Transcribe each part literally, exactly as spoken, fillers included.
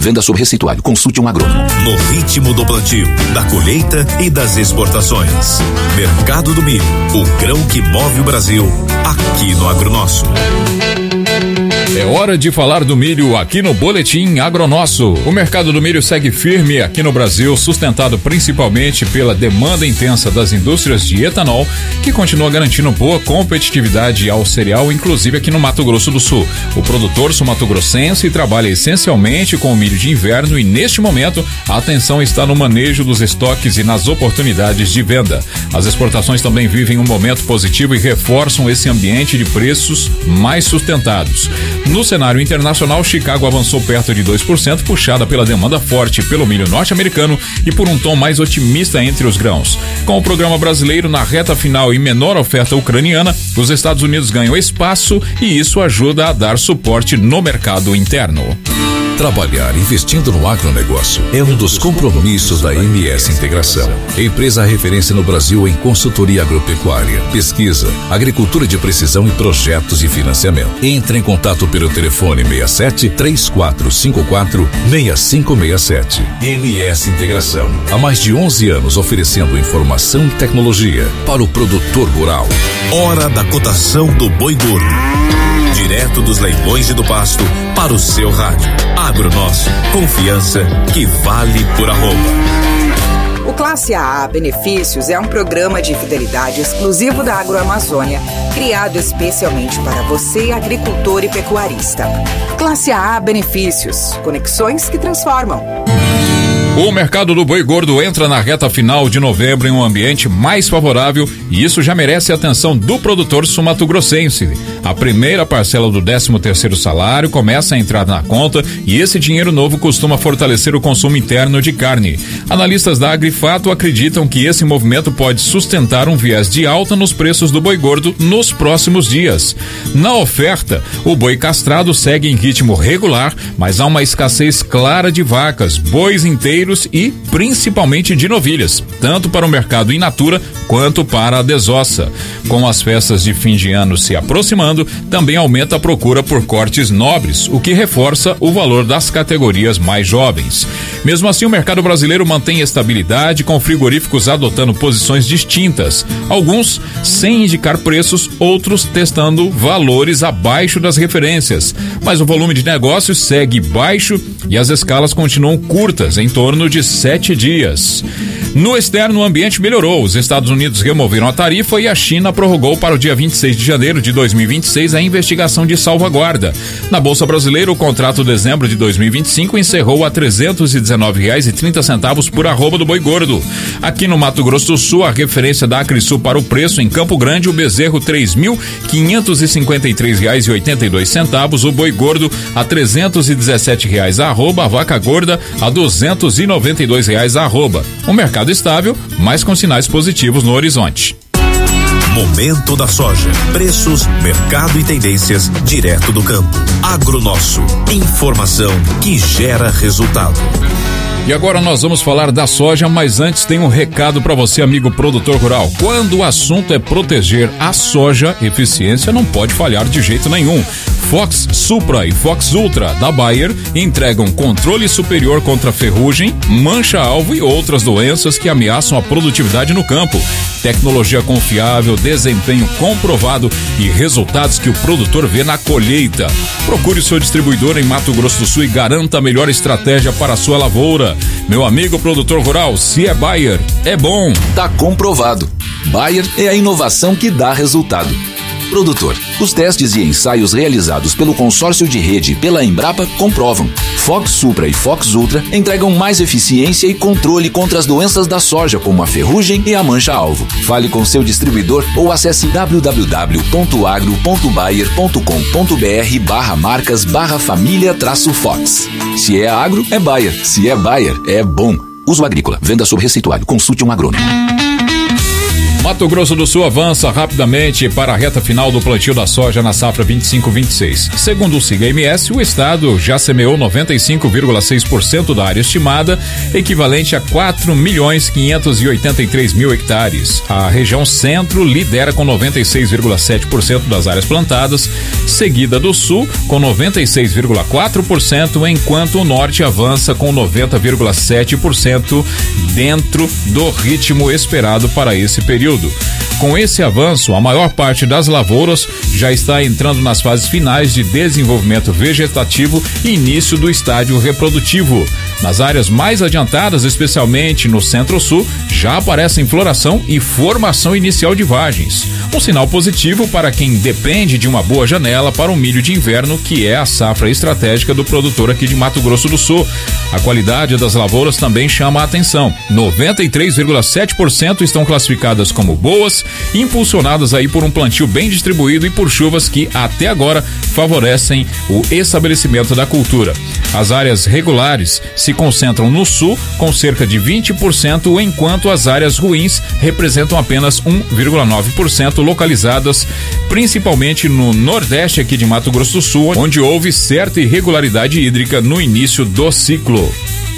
Venda sob receituário. Consulte um agrônomo. No ritmo do plantio, da colheita e das exportações. Mercado do Milho, o grão que move o Brasil, aqui no Agronosso. É hora de falar do milho aqui no Boletim Agronosso. O mercado do milho segue firme aqui no Brasil, sustentado principalmente pela demanda intensa das indústrias de etanol, que continua garantindo boa competitividade ao cereal, inclusive aqui no Mato Grosso do Sul. O produtor sul-mato-grossense trabalha essencialmente com o milho de inverno e, neste momento, a atenção está no manejo dos estoques e nas oportunidades de venda. As exportações também vivem um momento positivo e reforçam esse ambiente de preços mais sustentados. No cenário internacional, Chicago avançou perto de dois por cento, puxada pela demanda forte pelo milho norte-americano e por um tom mais otimista entre os grãos. Com o programa brasileiro na reta final e menor oferta ucraniana, os Estados Unidos ganham espaço e isso ajuda a dar suporte no mercado interno. Trabalhar investindo no agronegócio é um dos compromissos da M S Integração, empresa referência no Brasil em consultoria agropecuária, pesquisa, agricultura de precisão e projetos de financiamento. Entre em contato pelo telefone seis sete, três quatro cinco quatro, seis cinco seis sete. M S Integração, há mais de onze anos oferecendo informação e tecnologia para o produtor rural. Hora da cotação do boi gordo. Direto dos leilões e do pasto para o seu rádio. Agronosso, confiança que vale por arroba. O Classe A Benefícios é um programa de fidelidade exclusivo da Agroamazônia, criado especialmente para você, agricultor e pecuarista. Classe A Benefícios, conexões que transformam. O mercado do boi gordo entra na reta final de novembro em um ambiente mais favorável e isso já merece a atenção do produtor sul-mato-grossense. A primeira parcela do décimo terceiro salário começa a entrar na conta e esse dinheiro novo costuma fortalecer o consumo interno de carne. Analistas da Agrifato acreditam que esse movimento pode sustentar um viés de alta nos preços do boi gordo nos próximos dias. Na oferta, o boi castrado segue em ritmo regular, mas há uma escassez clara de vacas, bois inteiros e principalmente de novilhas, tanto para o mercado in natura quanto para a desossa. Com as festas de fim de ano se aproximando, também aumenta a procura por cortes nobres, o que reforça o valor das categorias mais jovens. Mesmo assim, o mercado brasileiro mantém estabilidade, com frigoríficos adotando posições distintas, alguns sem indicar preços, outros testando valores abaixo das referências. Mas o volume de negócios segue baixo e as escalas continuam curtas, em torno de sete dias. No externo, o ambiente melhorou. Os Estados Unidos removeram a tarifa e a China prorrogou para o dia vinte e seis de janeiro de dois mil e vinte e seis a investigação de salvaguarda. Na Bolsa Brasileira, o contrato dezembro de dois mil e vinte e cinco encerrou a trezentos e dezenove reais e trinta centavos por arroba do boi gordo. Aqui no Mato Grosso do Sul, a referência da Acrisul para o preço em Campo Grande, o bezerro três mil quinhentos e cinquenta e três reais e oitenta e dois centavos, o boi gordo a trezentos e dezessete reais a arroba, a vaca gorda a duzentos e noventa e dois reais a arroba. O mercado estável, mas com sinais positivos no horizonte. Momento da soja. Preços, mercado e tendências direto do campo. Agronosso. Informação que gera resultado. E agora nós vamos falar da soja, mas antes tem um recado para você, amigo produtor rural. Quando o assunto é proteger a soja, eficiência não pode falhar de jeito nenhum. Fox Supra e Fox Ultra da Bayer entregam controle superior contra ferrugem, mancha-alvo e outras doenças que ameaçam a produtividade no campo. Tecnologia confiável, desempenho comprovado e resultados que o produtor vê na colheita. Procure o seu distribuidor em Mato Grosso do Sul e garanta a melhor estratégia para a sua lavoura. Meu amigo produtor rural, se é Bayer, é bom. Tá comprovado. Bayer é a inovação que dá resultado. Produtor, os testes e ensaios realizados pelo consórcio de rede e pela Embrapa comprovam. Fox Supra e Fox Ultra entregam mais eficiência e controle contra as doenças da soja, como a ferrugem e a mancha-alvo. Fale com seu distribuidor ou acesse w w w ponto agro ponto bayer ponto com ponto b r barra marcas barra família traço Fox. Se é agro, é Bayer. Se é Bayer, é bom. Uso agrícola. Venda sob receituário. Consulte um agrônomo. Mato Grosso do Sul avança rapidamente para a reta final do plantio da soja na safra vinte e cinco vinte e seis. Segundo o SIGA M S, o estado já semeou noventa e cinco vírgula seis por cento da área estimada, equivalente a quatro milhões quinhentos e oitenta e três mil hectares. A região centro lidera com noventa e seis vírgula sete por cento das áreas plantadas, seguida do sul com noventa e seis vírgula quatro por cento, enquanto o norte avança com noventa vírgula sete por cento dentro do ritmo esperado para esse período. Com esse avanço, a maior parte das lavouras já está entrando nas fases finais de desenvolvimento vegetativo e início do estádio reprodutivo. Nas áreas mais adiantadas, especialmente no centro-sul, já aparecem floração e formação inicial de vagens. Um sinal positivo para quem depende de uma boa janela para o milho de inverno, que é a safra estratégica do produtor aqui de Mato Grosso do Sul. A qualidade das lavouras também chama a atenção. noventa e três vírgula sete por cento estão classificadas como boas, impulsionadas aí por um plantio bem distribuído e por chuvas que até agora favorecem o estabelecimento da cultura. As áreas regulares se concentram no sul com cerca de vinte por cento, enquanto as áreas ruins representam apenas um vírgula nove por cento, localizadas principalmente no nordeste aqui de Mato Grosso do Sul, onde houve certa irregularidade hídrica no início do ciclo.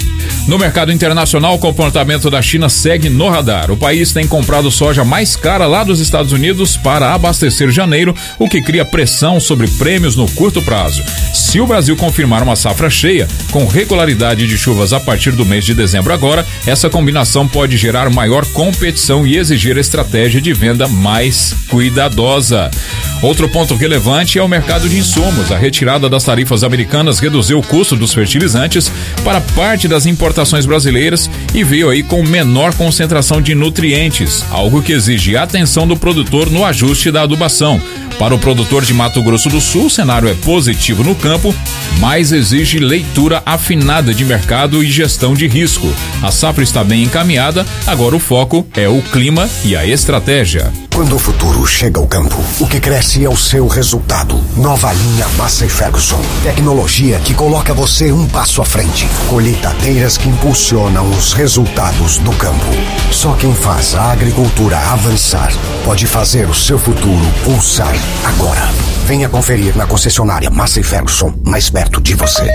No mercado internacional, o comportamento da China segue no radar. O país tem comprado soja mais cara lá dos Estados Unidos para abastecer janeiro, o que cria pressão sobre prêmios no curto prazo. Se o Brasil confirmar uma safra cheia, com regularidade de chuvas a partir do mês de dezembro agora, essa combinação pode gerar maior competição e exigir estratégia de venda mais cuidadosa. Outro ponto relevante é o mercado de insumos. A retirada das tarifas americanas reduziu o custo dos fertilizantes para parte das importações brasileiras e veio aí com menor concentração de nutrientes, algo que exige atenção do produtor no ajuste da adubação. Para o produtor de Mato Grosso do Sul, o cenário é positivo no campo, mas exige leitura afinada de mercado e gestão de risco. A safra está bem encaminhada, agora o foco é o clima e a estratégia. Quando o futuro chega ao campo, o que cresce é o seu resultado. Nova linha Massey Ferguson. Tecnologia que coloca você um passo à frente. Colheitadeiras que impulsionam os resultados do campo. Só quem faz a agricultura avançar pode fazer o seu futuro pulsar agora. Venha conferir na concessionária Massey Ferguson, mais perto de você.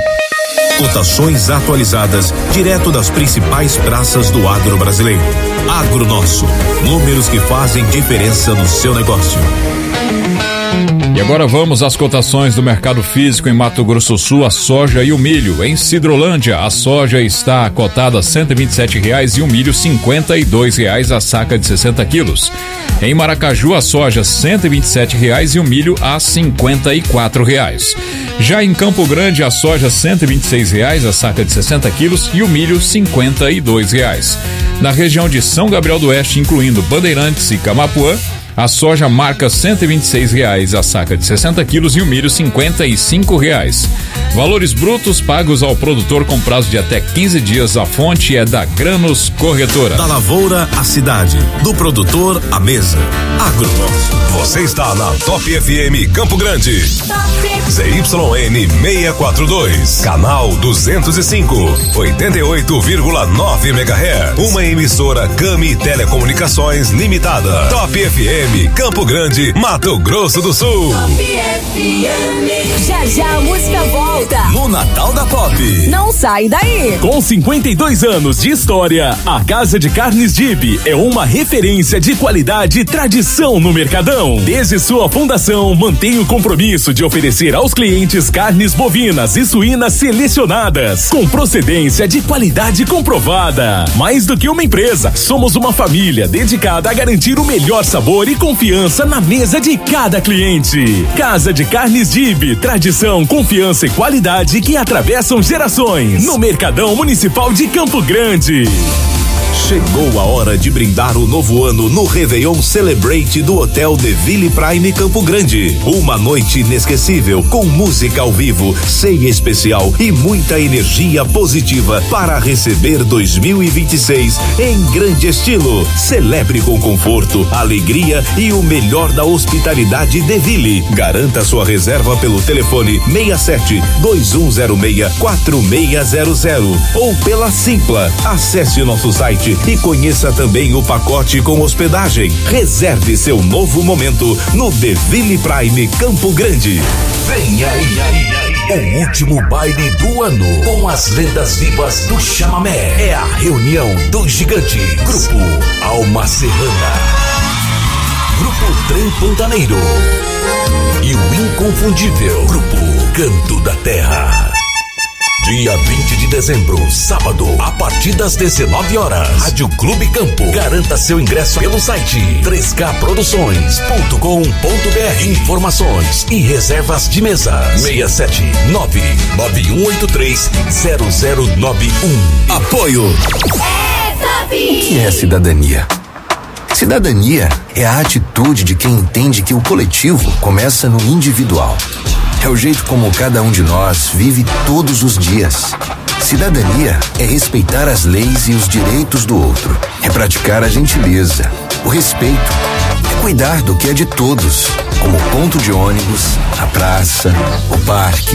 Cotações atualizadas direto das principais praças do agro brasileiro. Agro Nosso. Números que fazem diferença no seu negócio. E agora vamos às cotações do mercado físico em Mato Grosso do Sul, a soja e o milho. Em Sidrolândia, a soja está cotada a cento e vinte e sete reais e o milho cinquenta e dois reais a saca de sessenta quilos. Em Maracaju, a soja cento e vinte e sete reais e o milho a cinquenta e quatro reais. Já em Campo Grande, a soja cento e vinte e seis reais a saca de sessenta quilos e o milho cinquenta e dois reais. Na região de São Gabriel do Oeste, incluindo Bandeirantes e Camapuã, a soja marca cento e vinte e seis reais a saca de sessenta quilos e o milho cinquenta e cinco reais. Valores brutos pagos ao produtor com prazo de até quinze dias. A fonte é da Granos Corretora. Da lavoura à cidade, do produtor à mesa. Agronosso. Você está na Top F M Campo Grande. Z Y N seiscentos e quarenta e dois, canal duzentos e cinco, oitenta e oito vírgula nove megahertz. Uma emissora Cami Telecomunicações Limitada. Top F M Campo Grande, Mato Grosso do Sul. Top F M. Já já a música volta. No Natal da Pop. Não sai daí. Com cinquenta e dois anos de história, a Casa de Carnes Dib é uma referência de qualidade e tradição no Mercadão. Desde sua fundação, mantém o compromisso de oferecer aos clientes carnes bovinas e suínas selecionadas, com procedência de qualidade comprovada. Mais do que uma empresa, somos uma família dedicada a garantir o melhor sabor e confiança na mesa de cada cliente. Casa de Carnes Dib, tradição, confiança e qualidade que atravessam gerações. No Mercadão Municipal de Campo Grande. Chegou a hora de brindar o novo ano no Réveillon Celebrate do Hotel De Ville Prime Campo Grande. Uma noite inesquecível com música ao vivo, ceia especial e muita energia positiva para receber dois mil e vinte e seis em grande estilo. Celebre com conforto, alegria e o melhor da hospitalidade De Ville. Garanta sua reserva pelo telefone seis sete, dois um zero seis, quatro seis zero zero ou pela Simpla. Acesse o nosso site e conheça também o pacote com hospedagem. Reserve seu novo momento no Deville Prime Campo Grande. Vem aí, o último baile do ano com as lendas vivas do chamamé. É a reunião dos gigantes. Grupo Alma Serrana, Grupo Trem Pantaneiro e o inconfundível Grupo Canto da Terra. Dia vinte de dezembro, sábado, a partir das dezenove horas, Rádio Clube Campo. Garanta seu ingresso pelo site três K produções ponto com ponto B R. Informações e reservas de mesa seis sete nove nove um oito três zero zero nove um. Apoio. O que é cidadania? Cidadania é a atitude de quem entende que o coletivo começa no individual. É o jeito como cada um de nós vive todos os dias. Cidadania é respeitar as leis e os direitos do outro. É praticar a gentileza, o respeito. É cuidar do que é de todos, como o ponto de ônibus, a praça, o parque.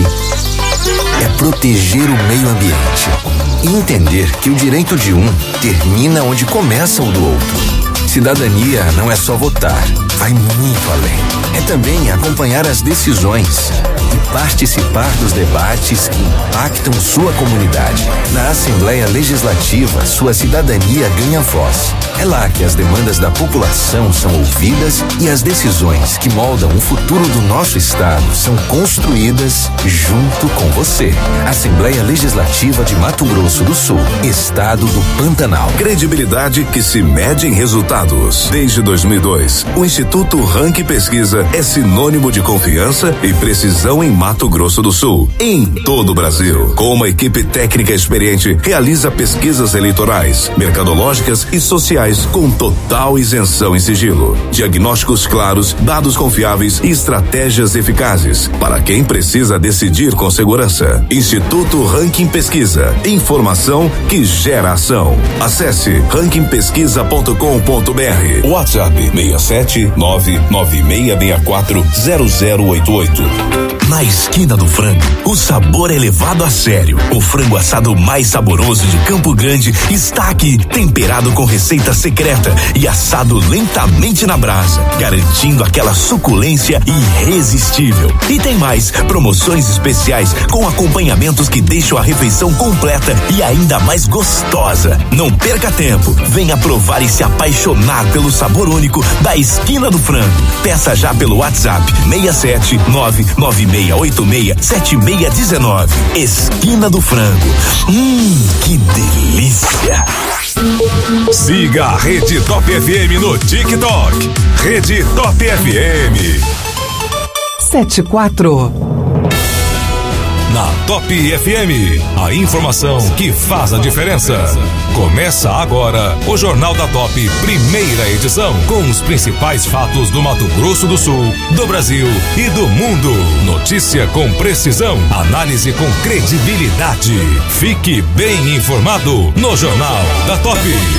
É proteger o meio ambiente e entender que o direito de um termina onde começa o do outro. Cidadania não é só votar, vai muito além. É também acompanhar as decisões e participar dos debates que impactam sua comunidade. Na Assembleia Legislativa, sua cidadania ganha voz. É lá que as demandas da população são ouvidas e as decisões que moldam o futuro do nosso estado são construídas junto com você. Assembleia Legislativa de Mato Grosso do Sul, Estado do Pantanal. Credibilidade que se mede em resultados. Desde dois mil e dois, o Instituto Ranking Pesquisa é sinônimo de confiança e precisão em Mato Grosso do Sul, em todo o Brasil. Com uma equipe técnica experiente, realiza pesquisas eleitorais, mercadológicas e sociais com total isenção e sigilo. Diagnósticos claros, dados confiáveis e estratégias eficazes para quem precisa decidir com segurança. Instituto Ranking Pesquisa, informação que gera ação. Acesse ranking pesquisa ponto com ponto B R. WhatsApp seis sete nove nove seis seis quatro zero zero oito oito. Na esquina do frango, o sabor é levado a sério. O frango assado mais saboroso de Campo Grande está aqui, temperado com receita secreta e assado lentamente na brasa, garantindo aquela suculência irresistível. E tem mais, promoções especiais com acompanhamentos que deixam a refeição completa e ainda mais gostosa. Não perca tempo, venha provar e se apaixonar pelo sabor único da esquina do frango. Peça já pelo WhatsApp seis sete nove nove seis oito seis sete seis um nove. Esquina do Frango. Hum, que delícia! Siga a Rede Top F M no TikTok. Rede Top F M. Sete quatro. Na Top F M, a informação que faz a diferença. Começa agora o Jornal da Top, primeira edição, com os principais fatos do Mato Grosso do Sul, do Brasil e do mundo. Notícia com precisão, análise com credibilidade. Fique bem informado no Jornal da Top.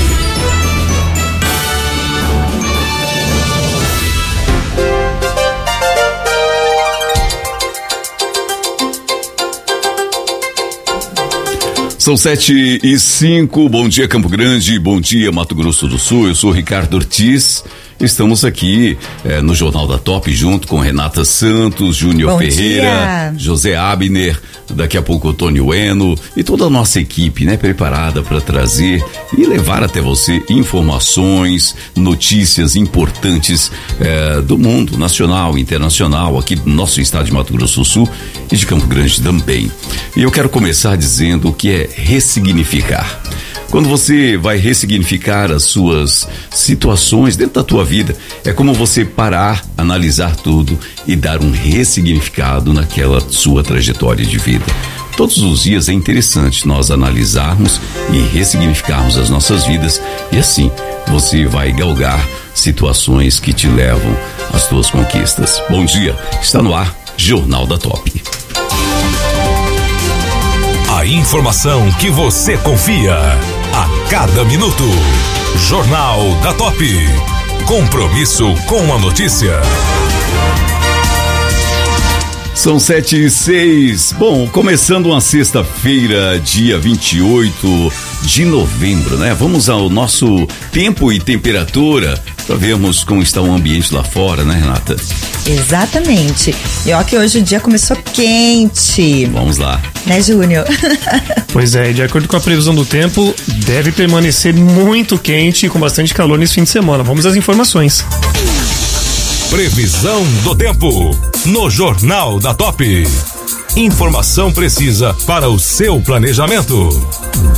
São sete e cinco, bom dia Campo Grande, bom dia Mato Grosso do Sul, eu sou Ricardo Ortiz, estamos aqui eh, no Jornal da Top junto com Renata Santos, Júnior Ferreira, dia. José Abner, daqui a pouco o Tony Ueno e toda a nossa equipe, né, preparada para trazer e levar até você informações, notícias importantes eh, do mundo nacional, internacional, aqui do nosso estado de Mato Grosso do Sul e de Campo Grande também. E eu quero começar dizendo o que é ressignificar. Quando você vai ressignificar as suas situações dentro da tua vida, é como você parar, analisar tudo e dar um ressignificado naquela sua trajetória de vida. Todos os dias é interessante nós analisarmos e ressignificarmos as nossas vidas e assim você vai galgar situações que te levam às tuas conquistas. Bom dia, está no ar Jornal da Top. A informação que você confia a cada minuto. Jornal da Top. Compromisso com a notícia. São sete e seis. Bom, começando uma sexta-feira, dia vinte e oito de novembro, né? Vamos ao nosso tempo e temperatura para vermos como está o ambiente lá fora, né, Renata? Exatamente. E ó que hoje o dia começou quente. Vamos lá. Né, Júnior? Pois é, de acordo com a previsão do tempo, deve permanecer muito quente e com bastante calor nesse fim de semana. Vamos às informações. Previsão do tempo no Jornal da Top. Informação precisa para o seu planejamento.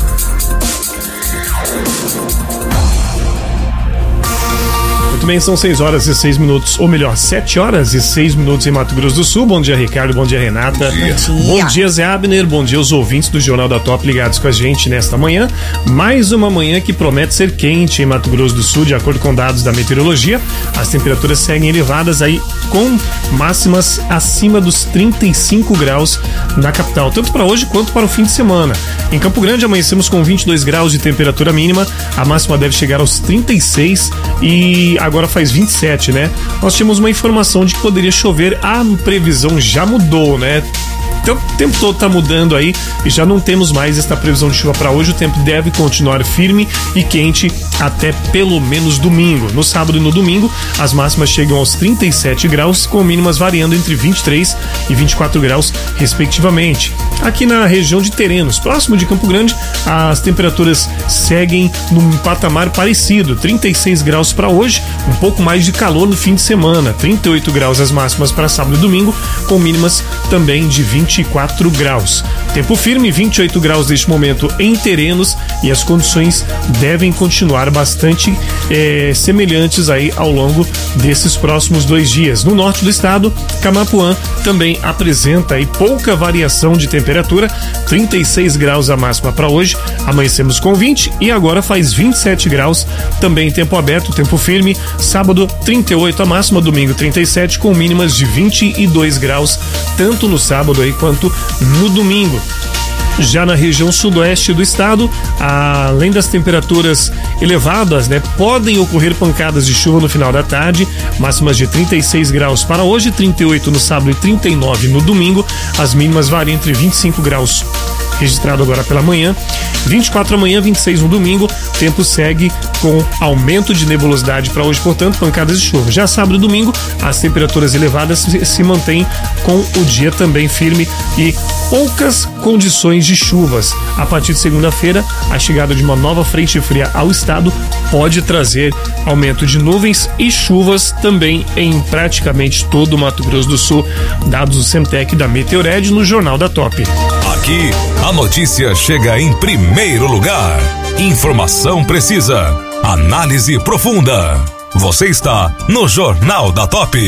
Muito bem, são seis horas e seis minutos, ou melhor, sete horas e seis minutos em Mato Grosso do Sul. Bom dia, Ricardo, bom dia, Renata. Bom dia. Bom dia, Zé Abner, bom dia aos ouvintes do Jornal da Top ligados com a gente nesta manhã. Mais uma manhã que promete ser quente em Mato Grosso do Sul, de acordo com dados da meteorologia. As temperaturas seguem elevadas aí, com máximas acima dos trinta e cinco graus na capital, tanto para hoje quanto para o fim de semana. Em Campo Grande amanhecemos com vinte e dois graus de temperatura mínima, a máxima deve chegar aos trinta e seis e agora faz vinte e sete, né? Nós tínhamos uma informação de que poderia chover, a previsão já mudou, né? Então, o tempo todo tá mudando aí e já não temos mais esta previsão de chuva para hoje. O tempo deve continuar firme e quente até pelo menos domingo. No sábado e no domingo, as máximas chegam aos trinta e sete graus, com mínimas variando entre vinte e três e vinte e quatro graus, respectivamente. Aqui na região de Terenos, próximo de Campo Grande, as temperaturas seguem num patamar parecido, trinta e seis graus para hoje, um pouco mais de calor no fim de semana, trinta e oito graus as máximas para sábado e domingo, com mínimas também de vinte e quatro graus. Tempo firme, vinte e oito graus neste momento em Terenos, e as condições devem continuar bastante eh, semelhantes aí ao longo desses próximos dois dias. No norte do estado, Camapuã também apresenta aí pouca variação de temperatura, trinta e seis graus a máxima para hoje, amanhecemos com vinte e agora faz vinte e sete graus, também tempo aberto, tempo firme, sábado trinta e oito a máxima, domingo trinta e sete, com mínimas de vinte e dois graus, tanto no sábado aí quanto no domingo. Já na região sudoeste do estado, além das temperaturas elevadas, né, podem ocorrer pancadas de chuva no final da tarde, máximas de trinta e seis graus para hoje, trinta e oito no sábado e trinta e nove no domingo. As mínimas variam entre vinte e cinco graus registrado agora pela manhã, vinte e quatro amanhã, vinte e seis no domingo. Tempo segue com aumento de nebulosidade para hoje, portanto, pancadas de chuva. Já sábado e domingo, as temperaturas elevadas se, se mantêm, com o dia também firme e poucas condições de chuvas. A partir de segunda-feira, a chegada de uma nova frente fria ao estado pode trazer aumento de nuvens e chuvas também em praticamente todo o Mato Grosso do Sul, dados do Semtec da Meteored no Jornal da Top. Aqui, a notícia chega em primeiro lugar. Informação precisa, análise profunda. Você está no Jornal da Top.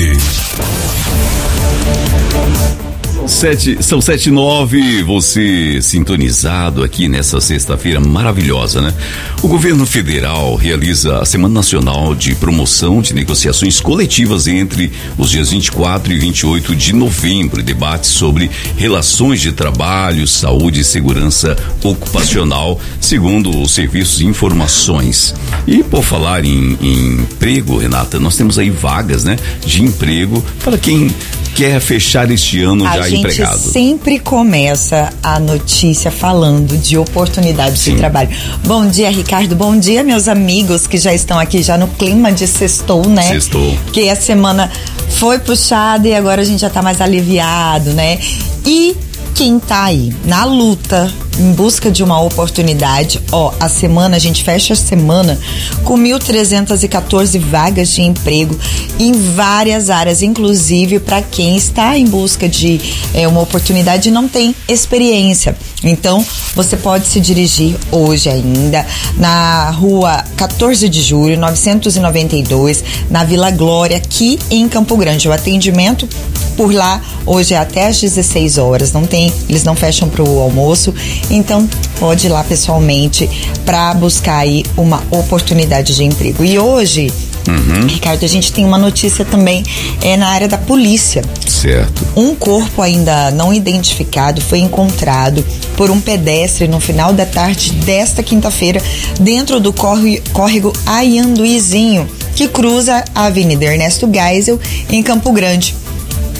Sete, são sete e nove, você sintonizado aqui nessa sexta-feira maravilhosa, né? O governo federal realiza a Semana Nacional de Promoção de Negociações Coletivas entre os dias vinte e quatro e vinte e oito de novembro, debate sobre relações de trabalho, saúde e segurança ocupacional, segundo os serviços de informações. E por falar em, em emprego, Renata, nós temos aí vagas, né, de emprego para quem quer fechar este ano a já gente empregado. Sempre começa a notícia falando de oportunidades Sim. de trabalho. Bom dia, Ricardo. Bom dia, meus amigos que já estão aqui já no clima de sextou, né? Sextou. Que a semana foi puxada e agora a gente já tá mais aliviado, né? E quem tá aí na luta em busca de uma oportunidade, ó, a semana, a gente fecha a semana com mil trezentas e quatorze vagas de emprego em várias áreas, inclusive para quem está em busca de é, uma oportunidade e não tem experiência. Então, você pode se dirigir hoje ainda na rua quatorze de julho, novecentos e noventa e dois, na Vila Glória, aqui em Campo Grande. O atendimento por lá hoje é até às dezesseis horas, não tem, eles não fecham pro almoço, então pode ir lá pessoalmente para buscar aí uma oportunidade de emprego. E hoje, uhum. Ricardo, a gente tem uma notícia também é na área da polícia. Certo. Um corpo ainda não identificado foi encontrado por um pedestre no final da tarde desta quinta-feira dentro do córrego Ayanduizinho, que cruza a Avenida Ernesto Geisel em Campo Grande.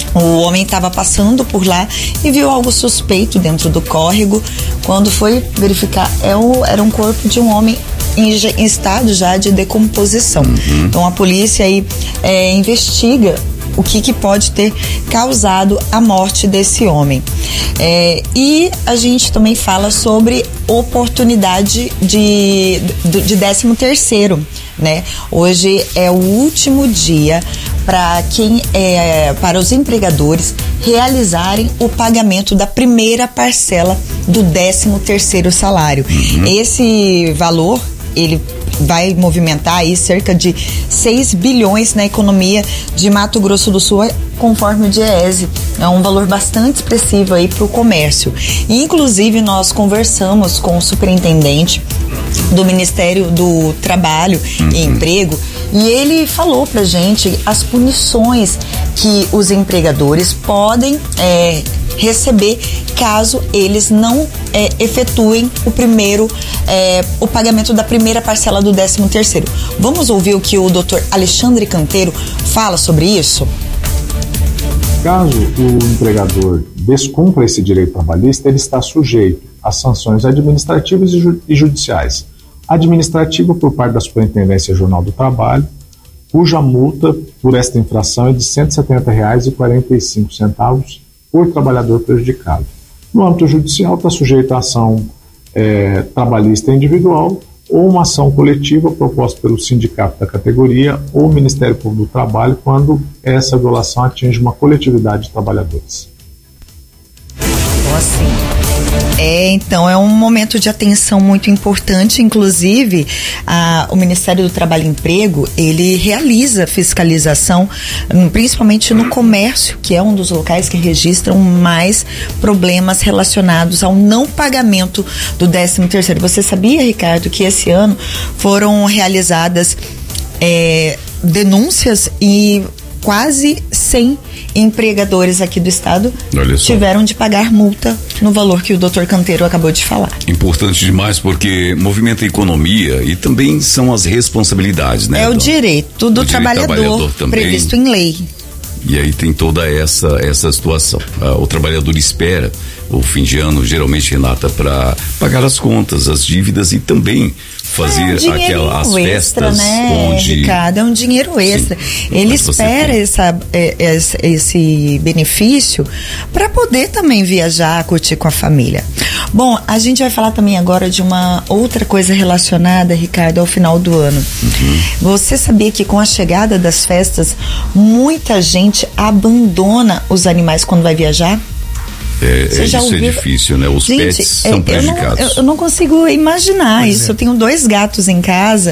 O homem estava passando por lá e viu algo suspeito dentro do córrego. Quando foi verificar, é o, era um corpo de um homem em, em estado já de decomposição. Uhum. Então a polícia aí é, investiga o que, que pode ter causado a morte desse homem. É, e a gente também fala sobre oportunidade de, de, de décimo terceiro, né? Hoje é o último dia para quem é, para os empregadores realizarem o pagamento da primeira parcela do décimo terceiro salário. Uhum. Esse valor, ele vai movimentar aí cerca de seis bilhões na economia de Mato Grosso do Sul, conforme o DIEESE. É um valor bastante expressivo aí para o comércio. E, inclusive, nós conversamos com o superintendente do Ministério do Trabalho uhum. e Emprego, e ele falou pra gente as punições que os empregadores podem é, receber caso eles não é, efetuem o primeiro, é, o pagamento da primeira parcela do décimo terceiro. Vamos ouvir o que o doutor Alexandre Canteiro fala sobre isso? Caso o empregador descumpra esse direito trabalhista, ele está sujeito a sanções administrativas e, ju- e judiciais. Administrativa por parte da Superintendência Regional do Trabalho, cuja multa por esta infração é de cento e setenta reais e quarenta e cinco centavos por trabalhador prejudicado. No âmbito judicial, está sujeito a ação é, trabalhista individual ou uma ação coletiva proposta pelo sindicato da categoria ou o Ministério Público do Trabalho quando essa violação atinge uma coletividade de trabalhadores. Então, assim, é, então é um momento de atenção muito importante. Inclusive, a, o Ministério do Trabalho e Emprego, ele realiza fiscalização, principalmente no comércio, que é um dos locais que registram mais problemas relacionados ao não pagamento do décimo terceiro. Você sabia, Ricardo, que esse ano foram realizadas é, denúncias e quase cem empregadores aqui do estado tiveram de pagar multa no valor que o doutor Canteiro acabou de falar. Importante demais, porque movimenta a economia e também são as responsabilidades, né? É o direito do o trabalhador, direito trabalhador previsto em lei. E aí tem toda essa, essa situação. Ah, o trabalhador espera o fim de ano, geralmente, Renata, para pagar as contas, as dívidas e também fazer é um aquelas as festas, né, onde Ricardo, é um dinheiro extra. Sim, ele espera essa, esse, esse benefício para poder também viajar, curtir com a família. Bom, a gente vai falar também agora de uma outra coisa relacionada, Ricardo, ao final do ano. Uhum. Você sabia que com a chegada das festas, muita gente abandona os animais quando vai viajar? É, é, isso ouviu? É difícil, né? Os gente, pets são é, prejudicados. Eu não, eu, eu não consigo imaginar pois isso. É. Eu tenho dois gatos em casa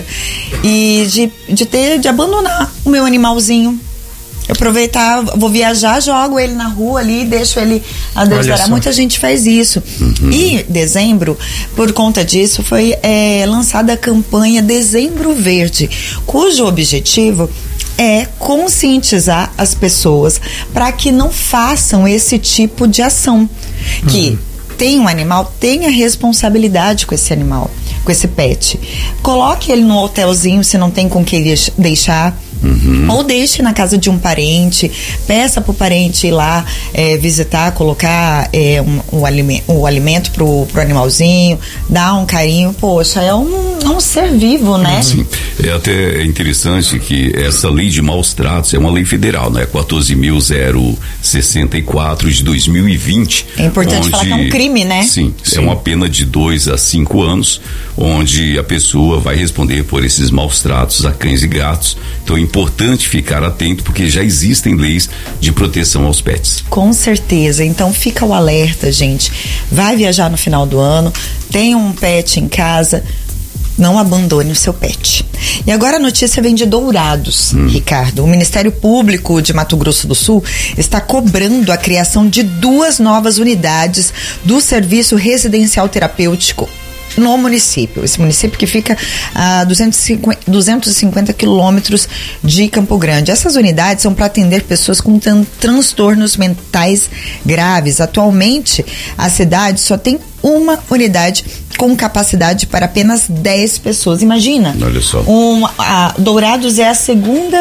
e de, de ter de abandonar o meu animalzinho. Eu aproveitar, vou viajar, jogo ele na rua ali, deixo ele a Deus dará. Muita gente faz isso. Uhum. E dezembro, por conta disso, foi é, lançada a campanha Dezembro Verde, cujo objetivo é conscientizar as pessoas para que não façam esse tipo de ação. Que uhum. tem um animal, tenha responsabilidade com esse animal, com esse pet. Coloque ele no hotelzinho se não tem com quem deixar. Uhum. Ou deixe na casa de um parente, peça pro parente ir lá é, visitar, colocar é, um, um, alime, um alimento pro, pro animalzinho, dar um carinho. Poxa, é um, é um ser vivo, né? Sim, é até interessante que essa lei de maus tratos é uma lei federal, né? quatorze mil sessenta e quatro de dois mil e vinte. É importante onde, falar que é um crime, né? Sim, sim, é uma pena de dois a cinco anos, onde a pessoa vai responder por esses maus tratos a cães e gatos. Então é importante ficar atento, porque já existem leis de proteção aos pets. Com certeza, então fica o alerta, gente. Vai viajar no final do ano, tem um pet em casa, não abandone o seu pet. E agora a notícia vem de Dourados, hum. Ricardo. O Ministério Público de Mato Grosso do Sul está cobrando a criação de duas novas unidades do Serviço Residencial Terapêutico no município. Esse município que fica a duzentos e cinquenta quilômetros de Campo Grande. Essas unidades são para atender pessoas com tran- transtornos mentais graves. Atualmente, a cidade só tem uma unidade com capacidade para apenas dez pessoas. Imagina. Olha só. Um, a Dourados é a segunda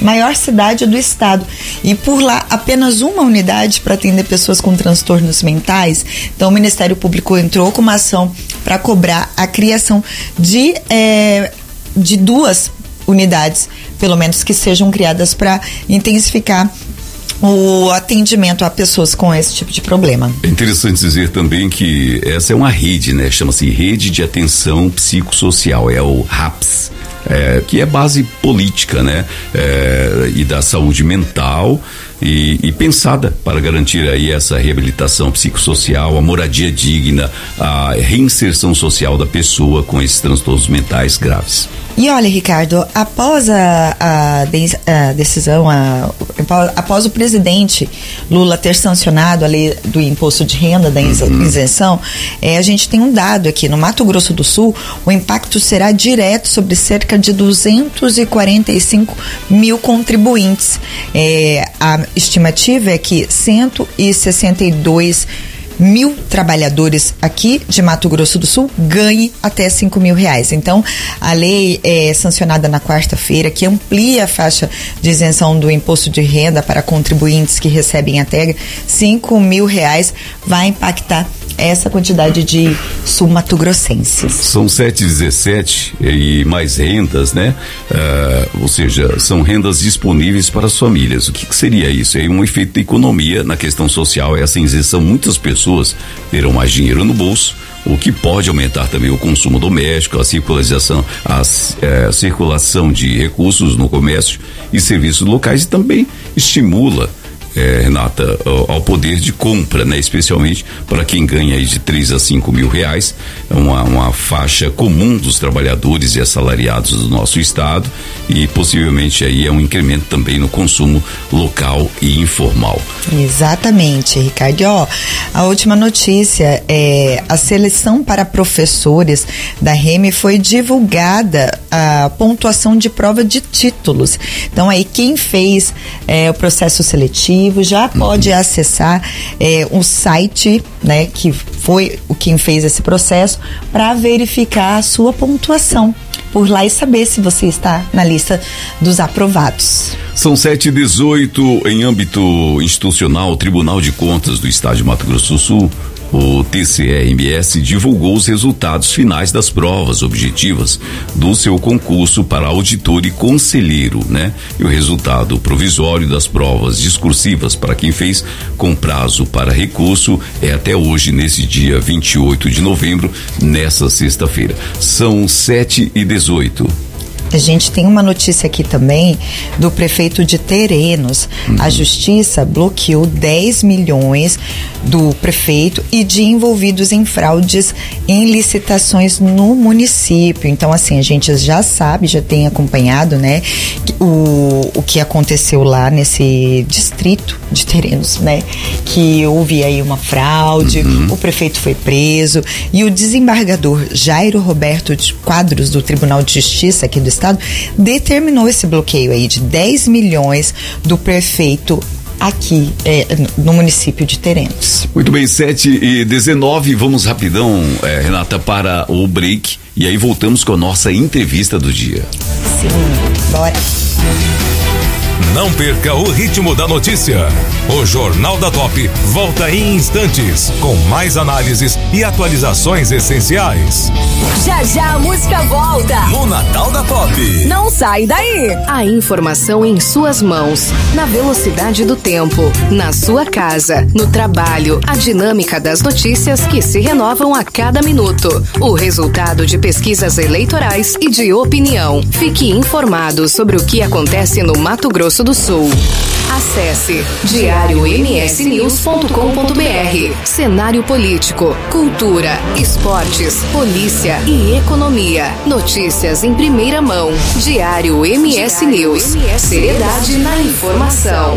maior cidade do estado. E por lá, apenas uma unidade para atender pessoas com transtornos mentais. Então, o Ministério Público entrou com uma ação para cobrar a criação de, é, de duas unidades, pelo menos, que sejam criadas para intensificar o atendimento a pessoas com esse tipo de problema. É interessante dizer também que essa é uma rede, né? Chama-se Rede de Atenção Psicossocial, é o RAPS, é, que é base política, né? É, e da saúde mental e, e pensada para garantir aí essa reabilitação psicossocial, a moradia digna, a reinserção social da pessoa com esses transtornos mentais graves. E olha, Ricardo, após a, a, de, a decisão, a, após o presidente Lula ter sancionado a lei do imposto de renda, da isenção, é, a gente tem um dado aqui, no Mato Grosso do Sul, o impacto será direto sobre cerca de duzentos e quarenta e cinco mil contribuintes. É, a estimativa é que cento e sessenta e dois mil trabalhadores aqui de Mato Grosso do Sul ganhem até cinco mil reais. Então, a lei é sancionada na quarta-feira, que amplia a faixa de isenção do imposto de renda para contribuintes que recebem até cinco mil reais, vai impactar essa quantidade de sul-mato-grossenses. São sete e dezessete e mais rendas, né? Uh, ou seja, são rendas disponíveis para as famílias. O que, que seria isso? É um efeito da economia na questão social. Essa isenção, muitas pessoas terão mais dinheiro no bolso, o que pode aumentar também o consumo doméstico, a circulação, a, a circulação de recursos no comércio e serviços locais, e também estimula, É, Renata, ao, ao poder de compra, né? Especialmente para quem ganha aí de três a cinco mil reais, uma, uma faixa comum dos trabalhadores e assalariados do nosso estado, e possivelmente aí é um incremento também no consumo local e informal. Exatamente, Ricardo. E, ó, a última notícia é a seleção para professores da R E M foi divulgada a pontuação de prova de títulos. Então aí quem fez é, o processo seletivo já pode uhum. acessar é, o site, né, que foi o quem fez esse processo, para verificar a sua pontuação por lá e saber se você está na lista dos aprovados. São sete e dezoito. Em âmbito institucional, o Tribunal de Contas do Estado de Mato Grosso do Sul, o T C E M S, divulgou os resultados finais das provas objetivas do seu concurso para auditor e conselheiro, né? E o resultado provisório das provas discursivas para quem fez com prazo para recurso é até hoje, nesse dia vinte e oito de novembro, nessa sexta-feira. São sete e dezoito. A gente tem uma notícia aqui também do prefeito de Terenos. Uhum. A justiça bloqueou dez milhões do prefeito e de envolvidos em fraudes em licitações no município. Então, assim, a gente já sabe, já tem acompanhado, né, o, o que aconteceu lá nesse distrito de Terenos, né, que houve aí uma fraude, uhum. o prefeito foi preso e o desembargador Jairo Roberto de Quadros, do Tribunal de Justiça aqui do estado, determinou esse bloqueio aí de dez milhões do prefeito aqui é, no município de Terenos. Muito bem, sete e dezenove, vamos rapidão, é, Renata, para o break e aí voltamos com a nossa entrevista do dia. Sim, bora. Não perca o ritmo da notícia. O Jornal da Top volta em instantes com mais análises e atualizações essenciais. Já já a música volta. No Natal da Top. Não sai daí. A informação em suas mãos, na velocidade do tempo, na sua casa, no trabalho, a dinâmica das notícias que se renovam a cada minuto. O resultado de pesquisas eleitorais e de opinião. Fique informado sobre o que acontece no Mato Grosso do Sul. Acesse diário m s news ponto com ponto b r. Cenário político, cultura, esportes, polícia e economia. Notícias em primeira mão. Diário M S News. Seriedade na informação.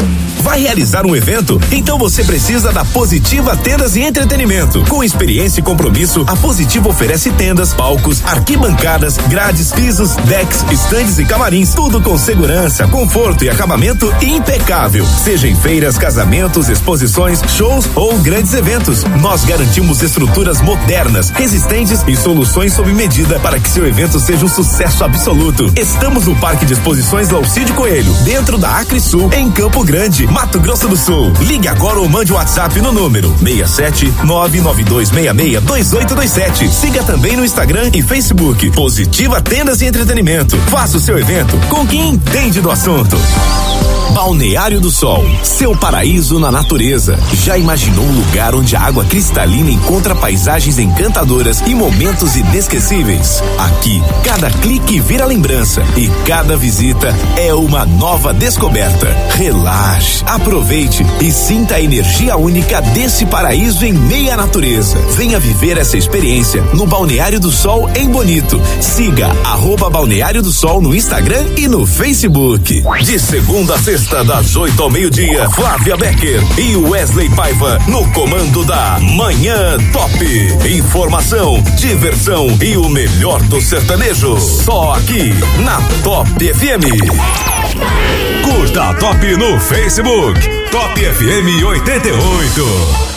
Vai realizar um evento? Então você precisa da Positiva Tendas e Entretenimento. Com experiência e compromisso, a Positiva oferece tendas, palcos, arquibancadas, grades, pisos, decks, estandes e camarins, tudo com segurança, conforto e acabamento impecável. Seja em feiras, casamentos, exposições, shows ou grandes eventos, nós garantimos estruturas modernas, resistentes e soluções sob medida para que seu evento seja um sucesso absoluto. Estamos no Parque de Exposições Laucídio Coelho, dentro da Acresul, em Campo Grande, Mato Grosso do Sul. Ligue agora ou mande o WhatsApp no número seis sete nove nove dois seis seis dois oito dois sete. Siga também no Instagram e Facebook Positiva Tendas e Entretenimento. Faça o seu evento com quem entende do assunto. Balneário do Sol, seu paraíso na natureza. Já imaginou um lugar onde a água cristalina encontra paisagens encantadoras e momentos inesquecíveis? Aqui, cada clique vira lembrança e cada visita é uma nova descoberta. Relaxe, aproveite e sinta a energia única desse paraíso em meio à natureza. Venha viver essa experiência no Balneário do Sol em Bonito. Siga arroba Balneário do Sol no Instagram e no Facebook. De segunda a sexta, das oito ao meio-dia, Flávia Becker e Wesley Paiva no comando da Manhã Top. Informação, diversão e o melhor do sertanejo. Só aqui na Top F M. Curta a Top no Facebook. Top F M oitenta e oito.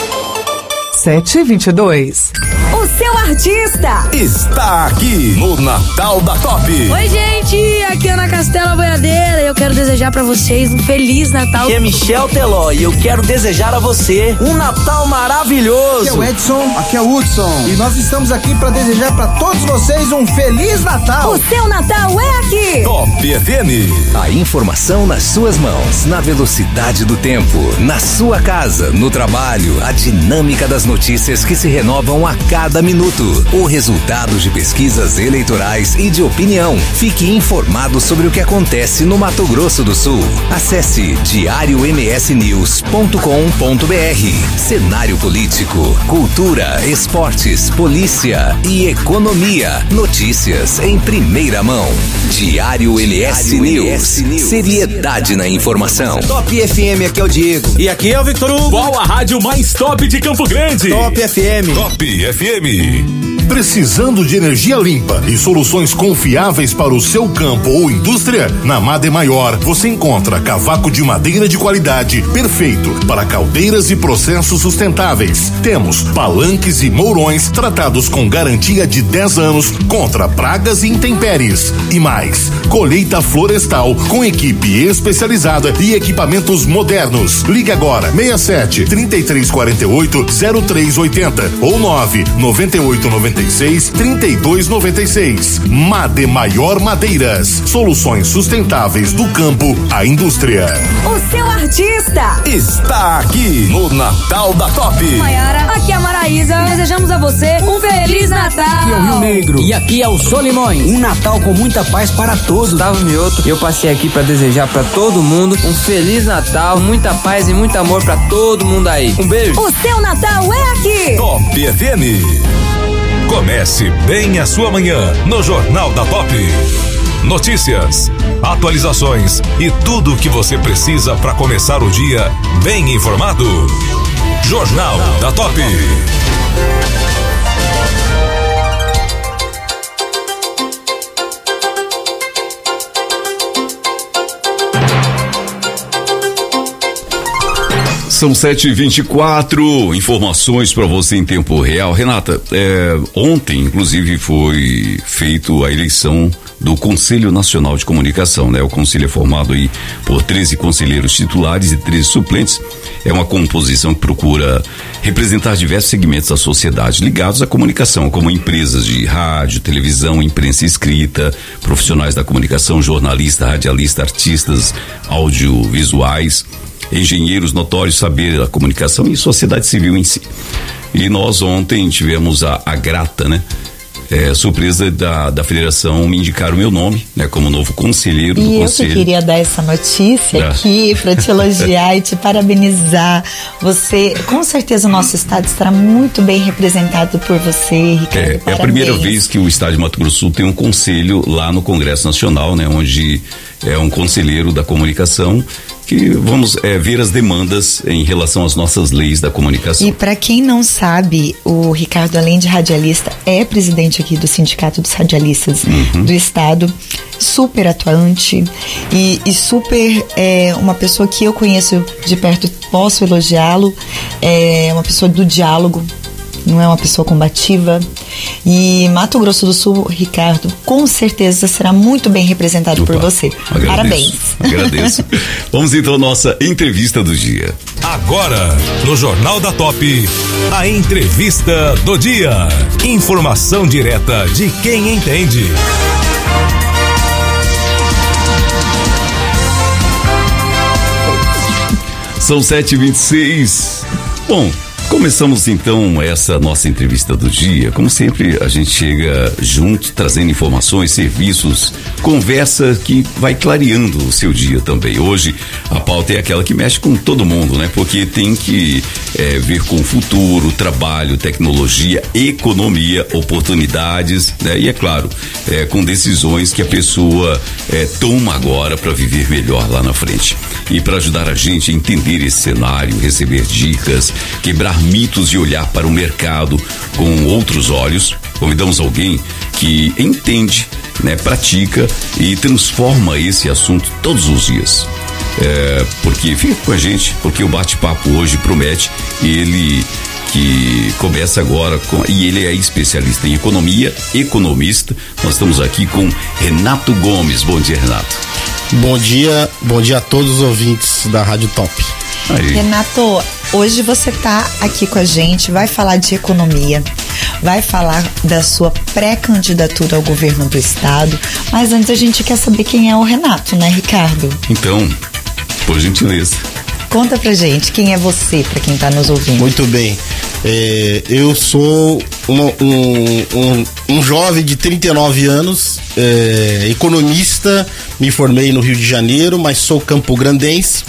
sete e vinte e dois. O seu artista está aqui no Natal da Top. Oi, gente, aqui é Ana Castela Boiadeira e eu quero desejar pra vocês um Feliz Natal. Aqui é Michel Teló e eu quero desejar a você um Natal maravilhoso. Aqui é o Edson, aqui é o Hudson e nós estamos aqui pra desejar pra todos vocês um Feliz Natal. O seu Natal é aqui. Top F M. A informação nas suas mãos, na velocidade do tempo, na sua casa, no trabalho, a dinâmica das notícias que se renovam a cada minuto. O resultado de pesquisas eleitorais e de opinião. Fique informado sobre o que acontece no Mato Grosso do Sul. Acesse diário m s news ponto com ponto b r. Cenário político, cultura, esportes, polícia e economia. Notícias em primeira mão. Diário M S News. Seriedade na informação. Top F M, aqui é o Diego. E aqui é o Victor Hugo. Qual a rádio mais top de Campo Grande? Top F M. Top F M. Precisando de energia limpa e soluções confiáveis para o seu campo ou indústria? Na Made Maior você encontra cavaco de madeira de qualidade, perfeito para caldeiras e processos sustentáveis. Temos palanques e mourões tratados com garantia de dez anos contra pragas e intempéries. E mais, colheita florestal com equipe especializada e equipamentos modernos. Ligue agora seis sete, trinta e três quarenta e oito, zero três oitenta ou nove noventa e oito noventa e seis, trinta e dois noventa e seis. Made Maior Madeiras, soluções sustentáveis do campo à indústria. O seu artista está aqui no Natal da Top. Maiara, aqui é a Maraísa. Desejamos a você um Feliz Natal. Aqui é o Rio Negro. E aqui é o Solimões. Um Natal com muita paz para todos. Gustavo Mioto. Eu passei aqui para desejar para todo mundo um Feliz Natal, muita paz e muito amor para todo mundo aí. Um beijo. O seu Natal é aqui. Top F M. Comece bem a sua manhã no Jornal da Top. Notícias, atualizações e tudo o que você precisa para começar o dia bem informado. Jornal da Top. São sete e vinte e quatro, informações para você em tempo real. Renata, é, ontem, inclusive, foi feito a eleição do Conselho Nacional de Comunicação, né? O conselho é formado aí por treze conselheiros titulares e treze suplentes. É uma composição que procura representar diversos segmentos da sociedade ligados à comunicação, como empresas de rádio, televisão, imprensa escrita, profissionais da comunicação, jornalista, radialista, artistas audiovisuais, engenheiros notórios, saber a comunicação e sociedade civil em si. E nós ontem tivemos a, a grata, né? É, surpresa da, da federação me indicar o meu nome, né, como novo conselheiro e do eu conselho. Eu que queria dar essa notícia é. aqui para te elogiar e te parabenizar. Você, com certeza o nosso estado estará muito bem representado por você, Ricardo. É, é a primeira vez que o estado de Mato Grosso do Sul tem um conselho lá no Congresso Nacional, né, onde é um conselheiro da comunicação que vamos é, ver as demandas em relação às nossas leis da comunicação. E para quem não sabe, o Ricardo, além de radialista, é presidente aqui do Sindicato dos Radialistas uhum. do Estado, super atuante e, e super é, uma pessoa que eu conheço de perto, posso elogiá-lo, é uma pessoa do diálogo, não é uma pessoa combativa. E Mato Grosso do Sul, Ricardo, com certeza será muito bem representado Opa, por você. Agradeço, Parabéns. Agradeço. Vamos então à nossa entrevista do dia. Agora, no Jornal da Top, a entrevista do dia. Informação direta de quem entende. São sete e vinte e seis. Bom, começamos então essa nossa entrevista do dia. Como sempre, a gente chega junto, trazendo informações, serviços, conversa que vai clareando o seu dia também. Hoje, a pauta é aquela que mexe com todo mundo, né? Porque tem que é, ver com o futuro, trabalho, tecnologia, economia, oportunidades, né? E é claro, é, com decisões que a pessoa é, toma agora para viver melhor lá na frente. E para ajudar a gente a entender esse cenário, receber dicas, quebrar mitos e olhar para o mercado com outros olhos, convidamos alguém que entende, né, pratica e transforma esse assunto todos os dias. É, porque fica com a gente, porque o bate-papo hoje promete. Ele que começa agora com, e ele é especialista em economia, economista. Nós estamos aqui com Renato Gomes. Bom dia, Renato. Bom dia, bom dia a todos os ouvintes da Rádio Top. Aí. Renato, hoje você tá aqui com a gente, vai falar de economia, vai falar da sua pré-candidatura ao governo do estado, mas antes a gente quer saber quem é o Renato, né, Ricardo? Então, por gentileza. Conta pra gente, quem é você, pra quem tá nos ouvindo? Muito bem, é, eu sou uma, um, um, um jovem de trinta e nove anos, é, economista, me formei no Rio de Janeiro, mas sou campograndense.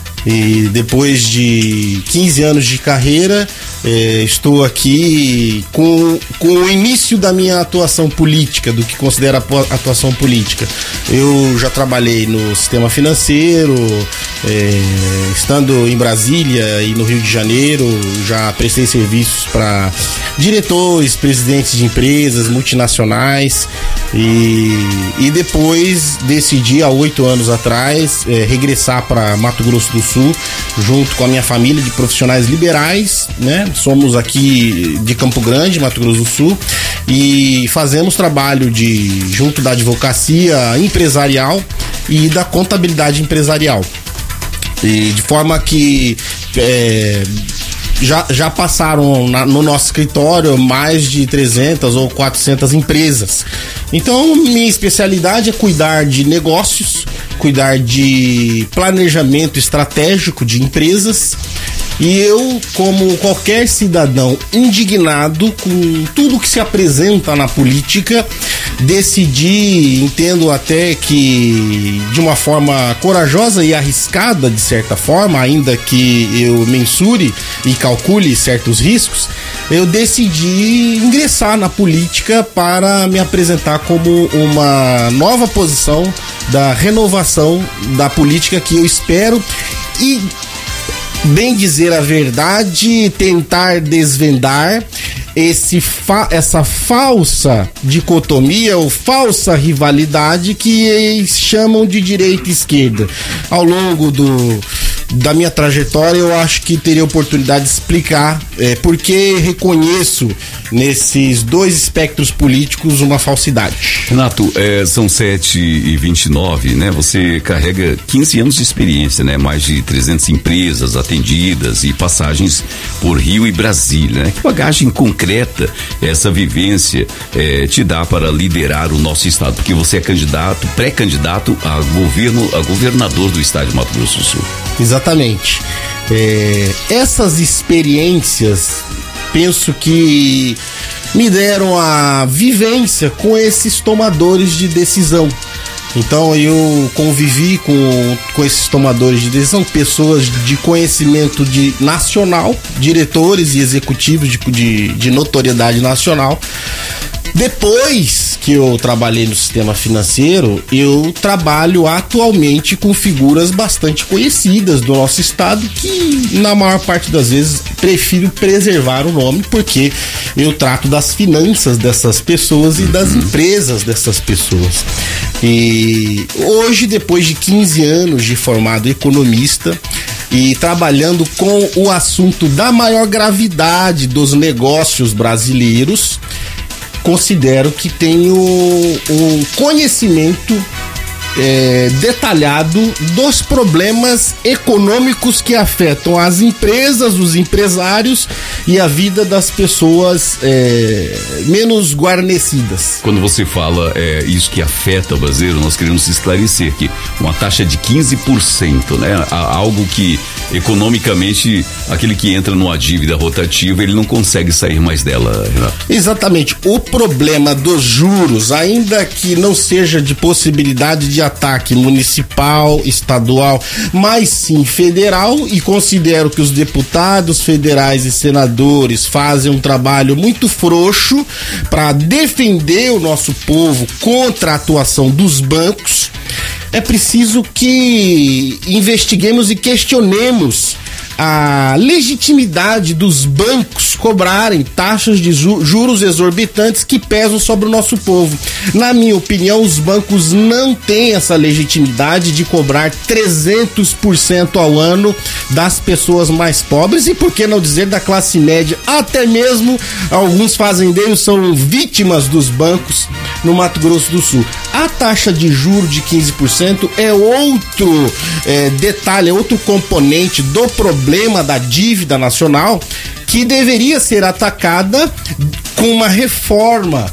E depois de quinze anos de carreira, eh, estou aqui com, com o início da minha atuação política, do que considero atuação política. Eu já trabalhei no sistema financeiro, eh, estando em Brasília e no Rio de Janeiro, já prestei serviços para diretores, presidentes de empresas multinacionais e, e depois decidi há oito anos atrás eh, regressar para Mato Grosso do Sul Sul, junto com a minha família de profissionais liberais, né? Somos aqui de Campo Grande, Mato Grosso do Sul, e fazemos trabalho de junto da advocacia empresarial e da contabilidade empresarial. E de forma que é, já, já passaram na, no nosso escritório mais de trezentas ou quatrocentas empresas. Então, minha especialidade é cuidar de negócios, cuidar de planejamento estratégico de empresas. E eu, como qualquer cidadão indignado com tudo que se apresenta na política, decidi, entendo até que de uma forma corajosa e arriscada, de certa forma, ainda que eu mensure e calcule certos riscos, eu decidi ingressar na política para me apresentar como uma nova posição da renovação da política que eu espero e, bem dizer a verdade, tentar desvendar esse fa- essa falsa dicotomia ou falsa rivalidade que eles chamam de direita e esquerda. Ao longo do, da minha trajetória, eu acho que teria oportunidade de explicar é, porque reconheço nesses dois espectros políticos uma falsidade. Renato, é, são sete e vinte e nove, né? Você carrega quinze anos de experiência, né? Mais de trezentas empresas atendidas e passagens por Rio e Brasília, né? Que bagagem concreta essa vivência é, te dá para liderar o nosso estado? Porque você é candidato, pré-candidato a governo, a governador do estado de Mato Grosso do Sul. Exatamente. É, essas experiências, penso que me deram a vivência com esses tomadores de decisão. Então eu convivi com, com esses tomadores de decisão, pessoas de conhecimento de nacional, diretores e executivos de, de, de notoriedade nacional, Depois que eu trabalhei no sistema financeiro, eu trabalho atualmente com figuras bastante conhecidas do nosso estado que, na maior parte das vezes, prefiro preservar o nome porque eu trato das finanças dessas pessoas e das empresas dessas pessoas. E hoje, depois de quinze anos de formado economista e trabalhando com o assunto da maior gravidade dos negócios brasileiros, considero que tenho um conhecimento é, detalhado dos problemas econômicos que afetam as empresas, os empresários e a vida das pessoas é, menos guarnecidas. Quando você fala é, isso que afeta o brasileiro, nós queremos esclarecer que uma taxa de quinze por cento, né? Algo que economicamente, aquele que entra numa dívida rotativa, ele não consegue sair mais dela, Renato. Exatamente. O problema dos juros, ainda que não seja de possibilidade de ataque municipal, estadual, mas sim federal, e considero que os deputados federais e senadores fazem um trabalho muito frouxo para defender o nosso povo contra a atuação dos bancos. É preciso que investiguemos e questionemos a legitimidade dos bancos cobrarem taxas de ju- juros exorbitantes que pesam sobre o nosso povo. Na minha opinião, os bancos não têm essa legitimidade de cobrar trezentos por cento ao ano das pessoas mais pobres e, por que não dizer, da classe média. Até mesmo alguns fazendeiros são vítimas dos bancos no Mato Grosso do Sul. A taxa de juros de quinze por cento é outro é, detalhe, é outro componente do problema problema da dívida nacional que deveria ser atacada com uma reforma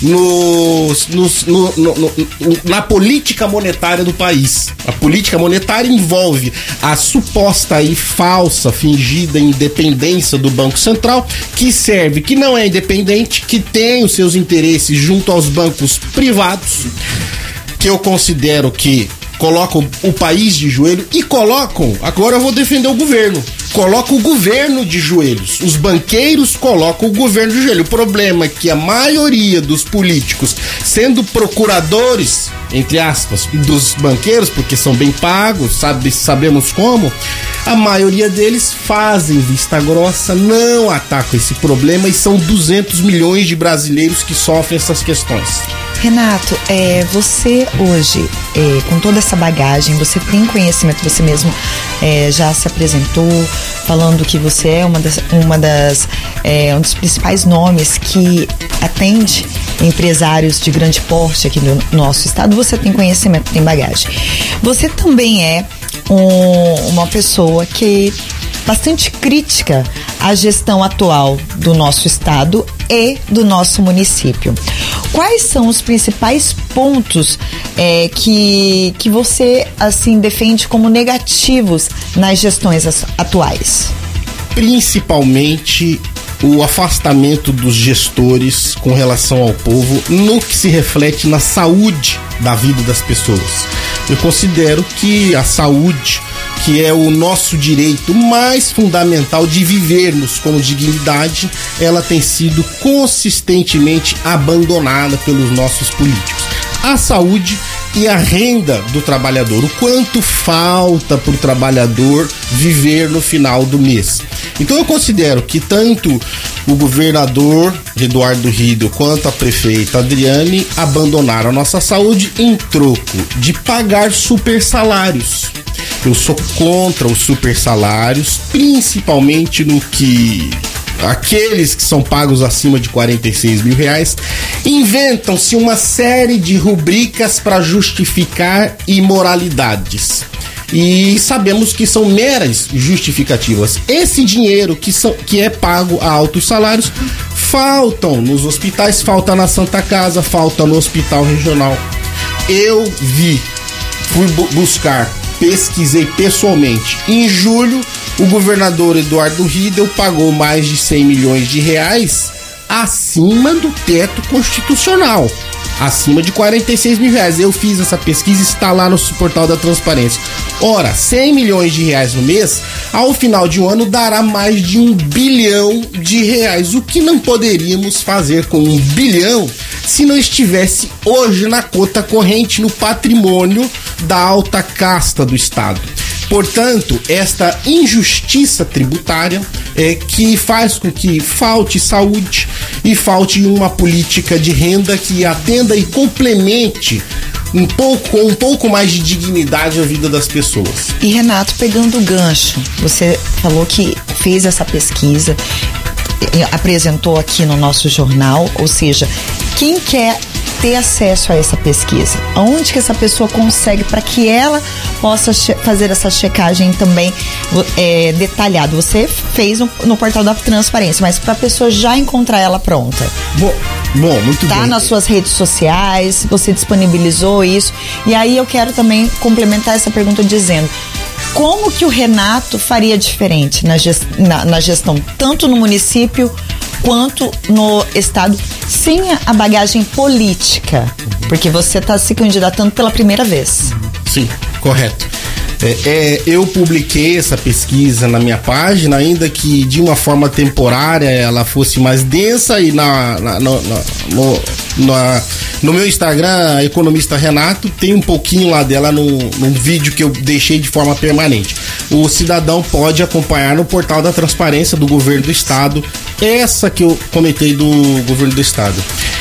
no, no, no, no, no, na política monetária do país. A política monetária envolve a suposta e falsa, fingida independência do Banco Central, que serve, que não é independente, que tem os seus interesses junto aos bancos privados, que eu considero que colocam o país de joelho e colocam, agora eu vou defender o governo, coloca o governo de joelhos, os banqueiros colocam o governo de joelho. O problema é que a maioria dos políticos, sendo procuradores, entre aspas, dos banqueiros, porque são bem pagos, sabe, sabemos como, a maioria deles fazem vista grossa, não atacam esse problema e são duzentos milhões de brasileiros que sofrem essas questões. Renato, é, você hoje, é, com toda essa bagagem, você tem conhecimento, você mesmo é, já se apresentou falando que você é uma das, uma das é, um dos principais nomes que atende empresários de grande porte aqui no nosso estado. Você tem conhecimento, tem bagagem. Você também é um, uma pessoa que bastante crítica à gestão atual do nosso estado e do nosso município. Quais são os principais pontos é, que, que você assim defende como negativos nas gestões atuais? Principalmente o afastamento dos gestores com relação ao povo, no que se reflete na saúde da vida das pessoas. Eu considero que a saúde, que é o nosso direito mais fundamental de vivermos com dignidade, ela tem sido consistentemente abandonada pelos nossos políticos. A saúde e a renda do trabalhador, o quanto falta para o trabalhador viver no final do mês. Então eu considero que tanto o governador Eduardo Riedel quanto a prefeita Adriane abandonaram a nossa saúde em troco de pagar super salários. Eu sou contra os super salários, principalmente no que aqueles que são pagos acima de quarenta e seis mil reais inventam-se uma série de rubricas para justificar imoralidades. E sabemos que são meras justificativas. Esse dinheiro que, são, que é pago a altos salários faltam nos hospitais, falta na Santa Casa, falta no Hospital Regional. Eu vi, fui bu- buscar, pesquisei pessoalmente. Em julho, o governador Eduardo Riedel pagou mais de cem milhões de reais acima do teto constitucional. acima de quarenta e seis mil reais. Eu fiz essa pesquisa, está lá no portal da transparência. Ora, cem milhões de reais no mês, ao final de um ano dará mais de um bilhão de reais. O que não poderíamos fazer com um bilhão se não estivesse hoje na conta corrente, no patrimônio da alta casta do Estado. Portanto, esta injustiça tributária é que faz com que falte saúde e falte uma política de renda que atenda e complemente um pouco, com um pouco mais de dignidade a vida das pessoas. E Renato, pegando o gancho, você falou que fez essa pesquisa, apresentou aqui no nosso jornal, ou seja, quem quer ter acesso a essa pesquisa? Onde que essa pessoa consegue para que ela possa che- fazer essa checagem também é, detalhada? Você fez no, no portal da transparência, mas para a pessoa já encontrar ela pronta. Bom, bom muito tá bem. Tá nas suas redes sociais, você disponibilizou isso. E aí eu quero também complementar essa pergunta dizendo: como que o Renato faria diferente na gestão, na, na gestão tanto no município quanto no estado, sem a bagagem política? Porque você está se candidatando pela primeira vez. Sim, correto. É, é, eu publiquei essa pesquisa na minha página, ainda que de uma forma temporária ela fosse mais densa, e na, na, no, no, na, no meu Instagram, Economista Renato, tem um pouquinho lá dela num, num vídeo que eu deixei de forma permanente. O cidadão pode acompanhar no portal da transparência do governo do estado, essa que eu comentei do governo do estado.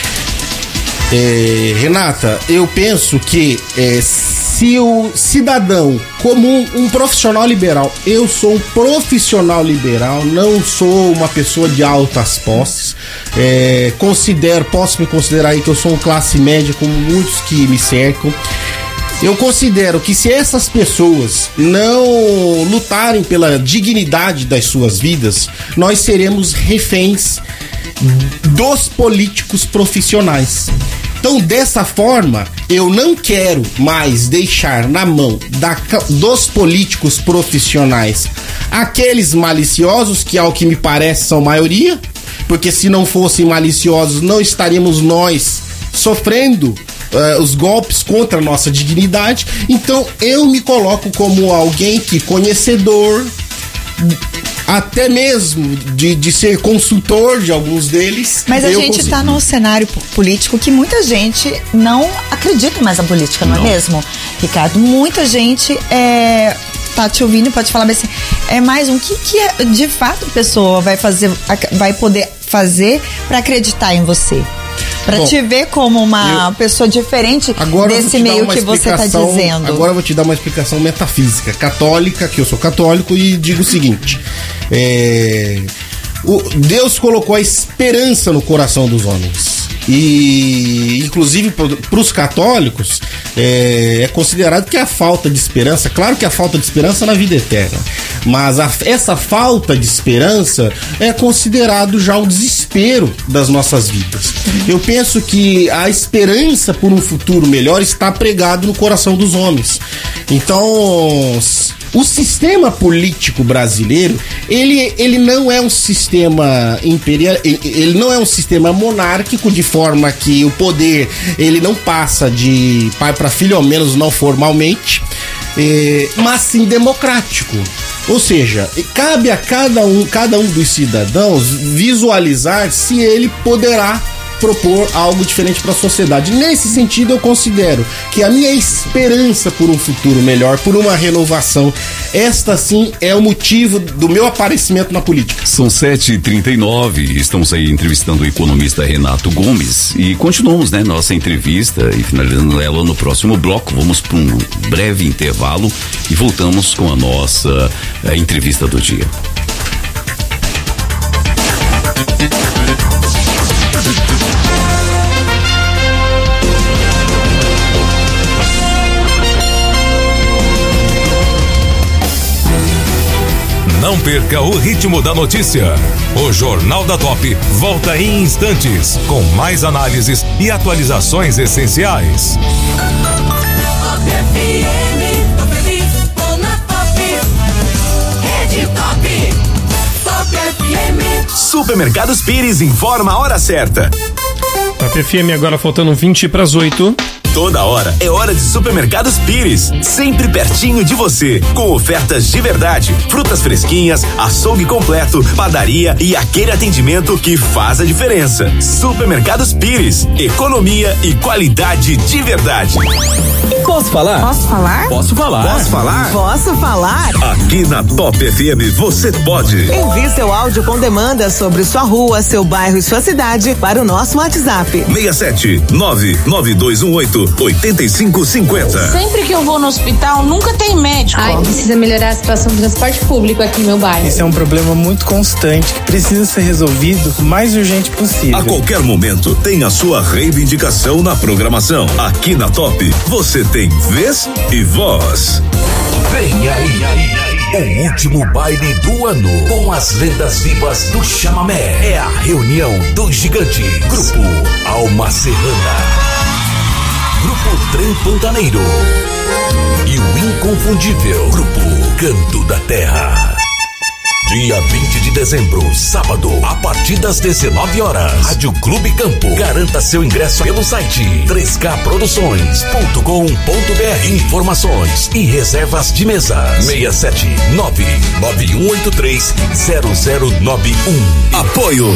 É, Renata, eu penso que é, se o cidadão, como um, um profissional liberal, eu sou um profissional liberal, não sou uma pessoa de altas posses, é, considero, posso me considerar aí que eu sou um classe média, como muitos que me cercam. Eu considero que se essas pessoas não lutarem pela dignidade das suas vidas, nós seremos reféns dos políticos profissionais. Então, dessa forma, eu não quero mais deixar na mão da, dos políticos profissionais aqueles maliciosos, que ao que me parece são maioria, porque se não fossem maliciosos não estaríamos nós sofrendo Uh, os golpes contra a nossa dignidade. Então eu me coloco como alguém que conhecedor, até mesmo de, de ser consultor de alguns deles. Mas a eu gente consigo... tá num cenário político que muita gente não acredita mais na política, não, não. é mesmo, Ricardo? Muita gente é, tá te ouvindo e pode falar assim, é mais um que, que é, de fato a pessoa vai fazer, vai poder fazer para acreditar em você. Pra Bom, te ver como uma eu, pessoa diferente desse meio que você tá dizendo. Agora eu vou te dar uma explicação metafísica, católica, que eu sou católico, e digo o seguinte: é, o, Deus colocou a esperança no coração dos homens. E inclusive para os católicos é, é considerado que a falta de esperança, claro que a falta de esperança na vida eterna, mas a, essa falta de esperança é considerado já o desespero das nossas vidas. Eu penso que a esperança por um futuro melhor está pregado no coração dos homens. Então o sistema político brasileiro, ele, ele não é um sistema imperial, ele não é um sistema monárquico, de forma que o poder ele não passa de pai para filho, ao menos não formalmente, é, mas sim democrático. Ou seja, cabe a cada um, cada um dos cidadãos visualizar se ele poderá propor algo diferente para a sociedade. Nesse sentido, eu considero que a minha esperança por um futuro melhor, por uma renovação, esta sim é o motivo do meu aparecimento na política. São sete e trinta e nove, estamos aí entrevistando o economista Renato Gomes e continuamos, né, nossa entrevista e finalizando ela no próximo bloco. Vamos para um breve intervalo e voltamos com a nossa a entrevista do dia. Não perca o ritmo da notícia. O Jornal da Top volta em instantes com mais análises e atualizações essenciais. Supermercados Pires informa a hora certa. Top F M agora faltando vinte para as oito. Toda hora é hora de Supermercados Pires, sempre pertinho de você, com ofertas de verdade, frutas fresquinhas, açougue completo, padaria e aquele atendimento que faz a diferença. Supermercados Pires, economia e qualidade de verdade. Posso falar? Posso falar? Posso falar? Posso falar? Posso falar? Aqui na Top F M você pode. Envie seu áudio com demanda sobre sua rua, seu bairro e sua cidade para o nosso WhatsApp. seis sete nove nove dois um oito oito cinco cinco zero. Sempre que eu vou no hospital, nunca tem médico. Ai, precisa melhorar a situação do transporte público aqui no meu bairro. Isso é um problema muito constante que precisa ser resolvido o mais urgente possível. A qualquer momento tem a sua reivindicação na programação. Aqui na Top, você tem vez e voz. Vem aí, o último baile do ano com as lendas vivas do chamamé. É a reunião dos gigantes. Grupo Alma Serrana, Grupo Trem Pantaneiro e o inconfundível Grupo Canto da Terra. Dia vinte de dezembro, sábado, a partir das dezenove horas, Rádio Clube Campo. Garanta seu ingresso pelo site três K produções ponto com ponto B R. Informações e reservas de mesa seis sete nove nove um oito três zero zero nove um. Apoio.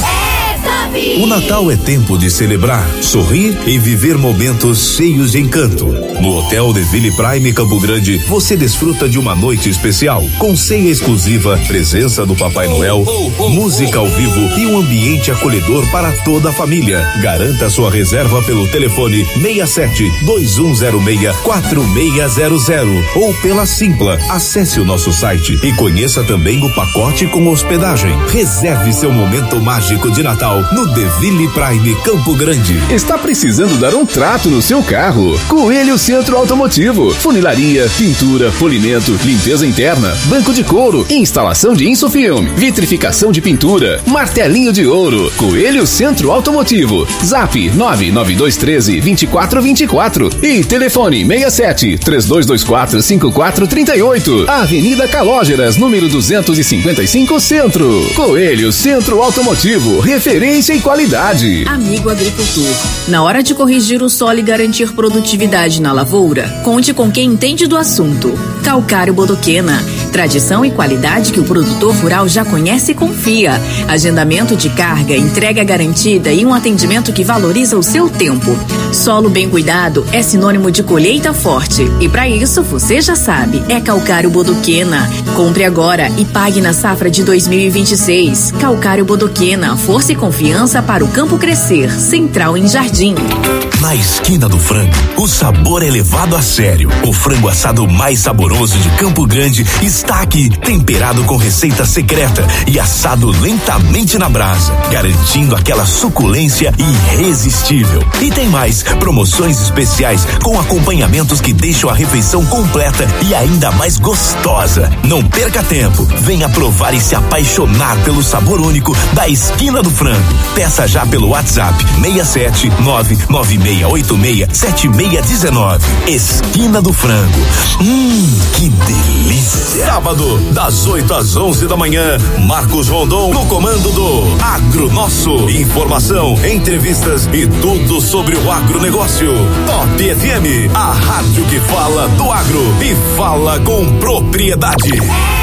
O Natal é tempo de celebrar, sorrir e viver momentos cheios de encanto. No Hotel The Ville Prime Campo Grande, você desfruta de uma noite especial, com ceia exclusiva, presença do Papai Noel, música ao vivo e um ambiente acolhedor para toda a família. Garanta sua reserva pelo telefone seis sete dois um zero seis quatro seis zero zero ou pela Simpla. Acesse o nosso site e conheça também o pacote com hospedagem. Reserve seu momento mágico de Natal no The Ville Prime Campo Grande. Está precisando dar um trato no seu carro? Coelho Centro Automotivo. Funilaria, pintura, polimento, limpeza interna, banco de couro, instalação de insufilme, vitrificação de pintura, martelinho de ouro. Coelho Centro Automotivo. Zap nove nove dois um três dois quatro dois quatro e telefone seis sete três dois dois quatro cinco quatro três oito. Avenida Calógeras, número duzentos e cinquenta e cinco, Centro. Coelho Centro Automotivo. Referência e qualidade. Amigo agricultor, na hora de corrigir o solo e garantir produtividade na lavoura, conte com quem entende do assunto. Calcário Bodoquena. Tradição e qualidade que o produtor rural já conhece e confia. Agendamento de carga, entrega garantida e um atendimento que valoriza o seu tempo. Solo bem cuidado é sinônimo de colheita forte. E para isso, você já sabe, é Calcário Bodoquena. Compre agora e pague na safra de dois mil e vinte e seis. Calcário Bodoquena, força e confiança para o campo crescer. Central em Jardim. Na esquina do frango, o sabor é levado a sério. O frango assado mais saboroso de Campo Grande está aqui, temperado com receita secreta e assado lentamente na brasa, garantindo aquela suculência irresistível. E tem mais, promoções especiais com acompanhamentos que deixam a refeição completa e ainda mais gostosa. Não perca tempo, venha provar e se apaixonar pelo sabor único da esquina do frango. Peça já pelo WhatsApp seis sete nove nove seis oito seis sete seis um nove. Esquina do Frango. Hum, que delícia. Sábado, das oito às onze da manhã, Marcos Rondon no comando do Agro Nosso. Informação, entrevistas e tudo sobre o agronegócio. Top F M, a rádio que fala do agro e fala com propriedade.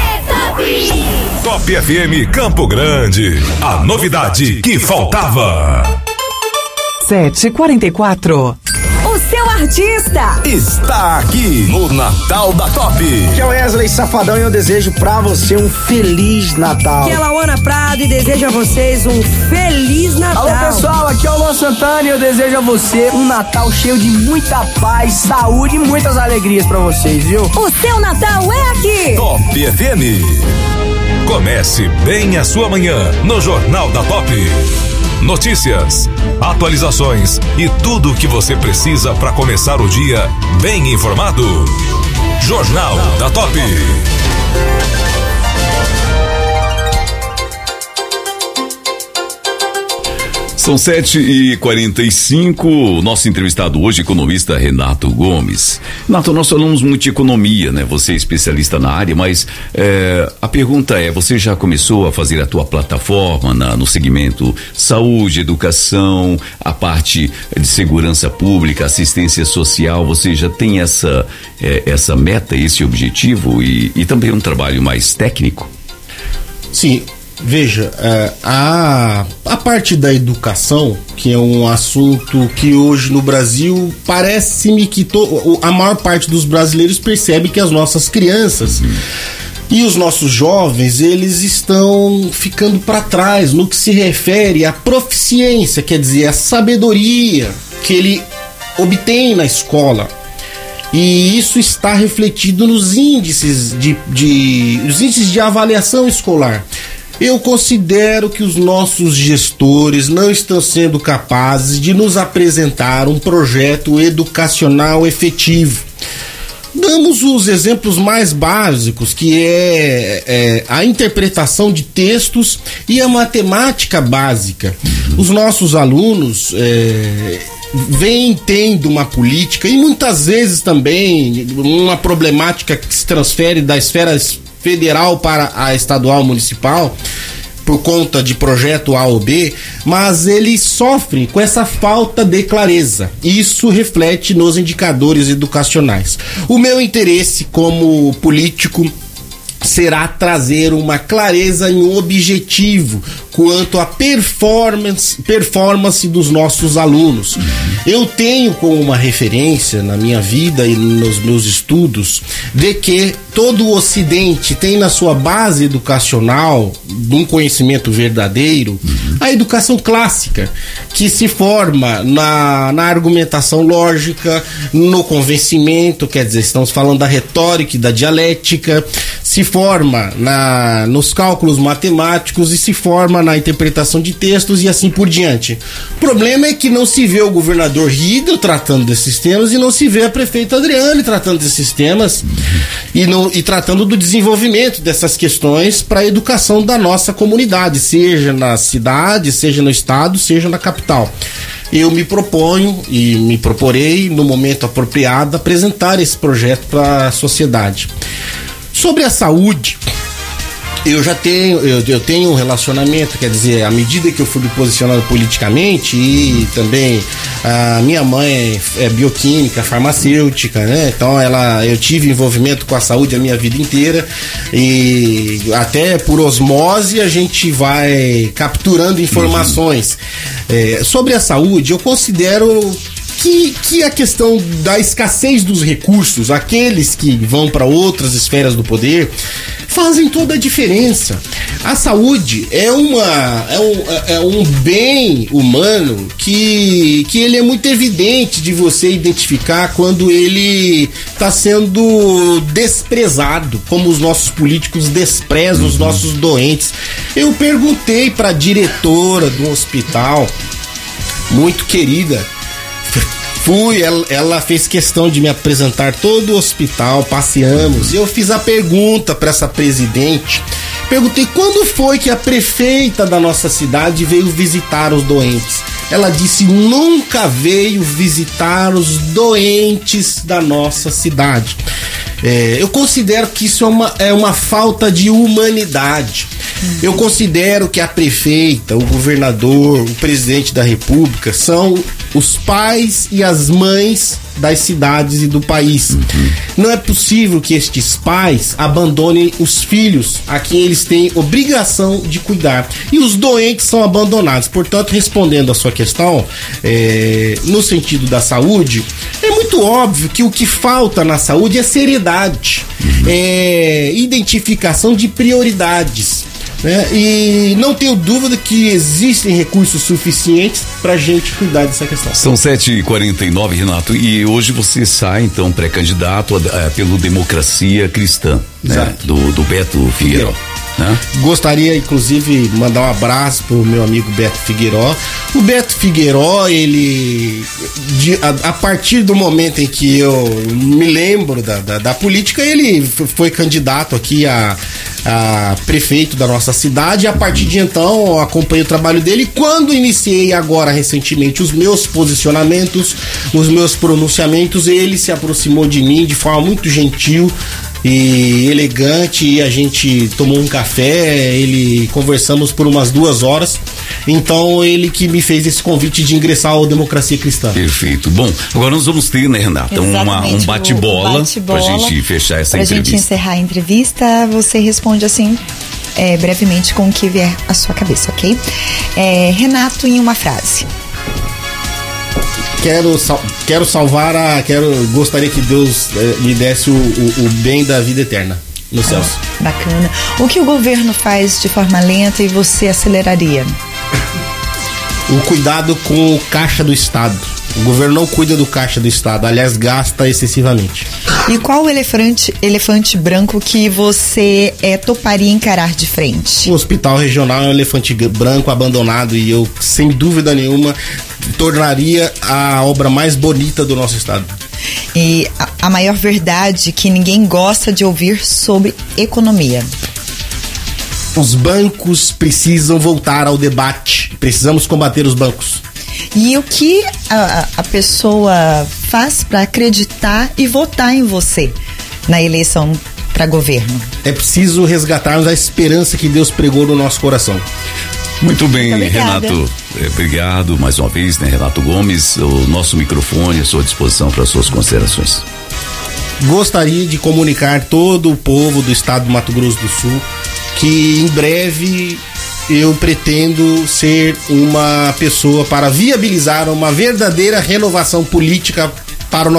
Top F M Campo Grande, a novidade que faltava. sete e quarenta e quatro. O seu artista está aqui no Natal da Top. Que é o Wesley Safadão e eu desejo pra você um Feliz Natal. Que é Lauana Prado e desejo a vocês um Feliz Natal. Alô pessoal, aqui é o Luan Santana e eu desejo a você um Natal cheio de muita paz, saúde e muitas alegrias pra vocês, viu? O seu Natal é aqui. Top F M. Comece bem a sua manhã no Jornal da Top. Notícias, atualizações e tudo o que você precisa para começar o dia bem informado. Jornal da Top. São sete e quarenta e cinco, nosso entrevistado hoje, economista Renato Gomes. Renato, nós falamos muito de economia, né? Você é especialista na área, mas é, a pergunta é, você já começou a fazer a tua plataforma na, no segmento saúde, educação, a parte de segurança pública, assistência social, você já tem essa, é, essa meta, esse objetivo e, e também um trabalho mais técnico? Sim. Veja, a, a parte da educação, que é um assunto que hoje no Brasil parece-me que to, a maior parte dos brasileiros percebe que as nossas crianças e os nossos jovens, eles estão ficando para trás no que se refere à proficiência, quer dizer, a sabedoria que ele obtém na escola. E isso está refletido nos índices de, de, os índices de avaliação escolar. Eu considero que os nossos gestores não estão sendo capazes de nos apresentar um projeto educacional efetivo. Damos os exemplos mais básicos, que é, é a interpretação de textos e a matemática básica. Os nossos alunos é, vêm tendo uma política e muitas vezes também uma problemática que se transfere da esfera federal para a estadual municipal por conta de projeto A ou B, mas eles sofrem com essa falta de clareza. Isso reflete nos indicadores educacionais. O meu interesse como político será trazer uma clareza e um objetivo quanto à performance, performance dos nossos alunos. Eu tenho como uma referência na minha vida e nos meus estudos de que todo o Ocidente tem na sua base educacional, um conhecimento verdadeiro, a educação clássica, que se forma na, na argumentação lógica, no convencimento, quer dizer, estamos falando da retórica e da dialética, se forma na, nos cálculos matemáticos e se forma na interpretação de textos e assim por diante. O problema é que não se vê o governador Riedel tratando desses temas e não se vê a prefeita Adriane tratando desses temas e, não, e tratando do desenvolvimento dessas questões para a educação da nossa comunidade, seja na cidade, seja no estado, seja na capital. Eu me proponho e me proporei no momento apropriado apresentar esse projeto para a sociedade. Sobre a saúde, eu já tenho, eu, eu tenho um relacionamento, quer dizer, à medida que eu fui me posicionando politicamente e também a minha mãe é bioquímica, farmacêutica, né? Então ela, eu tive envolvimento com a saúde a minha vida inteira e até por osmose a gente vai capturando informações. Uhum. É, sobre a saúde, eu considero Que, que a questão da escassez dos recursos, aqueles que vão para outras esferas do poder, fazem toda a diferença. A saúde é, uma, é, um, é um bem humano que, que ele é muito evidente de você identificar quando ele está sendo desprezado, como os nossos políticos desprezam os nossos doentes. Eu perguntei para a diretora do hospital, muito querida, fui, ela, ela fez questão de me apresentar todo o hospital, passeamos, e eu fiz a pergunta para essa presidente, perguntei quando foi que a prefeita da nossa cidade veio visitar os doentes. Ela disse, nunca veio visitar os doentes da nossa cidade. É, eu considero que isso é uma, é uma falta de humanidade. Eu considero que a prefeita, o governador, o presidente da república são os pais e as mães das cidades e do país. Uhum. Não é possível que estes pais abandonem os filhos a quem eles têm obrigação de cuidar. E os doentes são abandonados. Portanto, respondendo a sua questão, é, no sentido da saúde, é muito óbvio que o que falta na saúde é seriedade, uhum. é identificação de prioridades. Né? E não tenho dúvida que existem recursos suficientes pra gente cuidar dessa questão. São sete e quarenta e nove, Renato, e hoje você sai então pré-candidato a, a, pelo Democracia Cristã, né? do, do Beto Figueiredo. né? Gostaria, inclusive, mandar um abraço pro meu amigo Beto Figueiró. O Beto Figueiró, ele, de, a, a partir do momento em que eu me lembro da, da, da política, ele foi candidato aqui a, a prefeito da nossa cidade. A partir de então, eu acompanhei o trabalho dele. Quando iniciei agora, recentemente, os meus posicionamentos, os meus pronunciamentos, ele se aproximou de mim de forma muito gentil e elegante, e a gente tomou um café, ele conversamos por umas duas horas. Então ele que me fez esse convite de ingressar ao Democracia Cristã. Perfeito. Bom, agora nós vamos ter, né, Renata, uma, um bate-bola bate pra gente fechar essa pra entrevista. Pra gente encerrar a entrevista, você responde assim, é, brevemente, com o que vier à sua cabeça, ok? É, Renato, em uma frase. Quero, sal, quero salvar a. Quero, gostaria que Deus eh, me desse o, o, o bem da vida eterna nos céus. Bacana. O que o governo faz de forma lenta e você aceleraria? O cuidado com o caixa do Estado. O governo não cuida do caixa do Estado, aliás, gasta excessivamente. E qual o elefante, elefante branco que você é, toparia encarar de frente? O hospital regional é um elefante branco abandonado e eu, sem dúvida nenhuma, tornaria a obra mais bonita do nosso estado. E a, a maior verdade que ninguém gosta de ouvir sobre economia? Os bancos precisam voltar ao debate. Precisamos combater os bancos. E o que a, a pessoa faz para acreditar e votar em você na eleição para governo? É preciso resgatarmos a esperança que Deus pregou no nosso coração. Muito bem, Muito Renato. Obrigado mais uma vez, né, Renato Gomes. O nosso microfone à sua disposição para suas considerações. Gostaria de comunicar todo o povo do estado do Mato Grosso do Sul que em breve eu pretendo ser uma pessoa para viabilizar uma verdadeira renovação política para o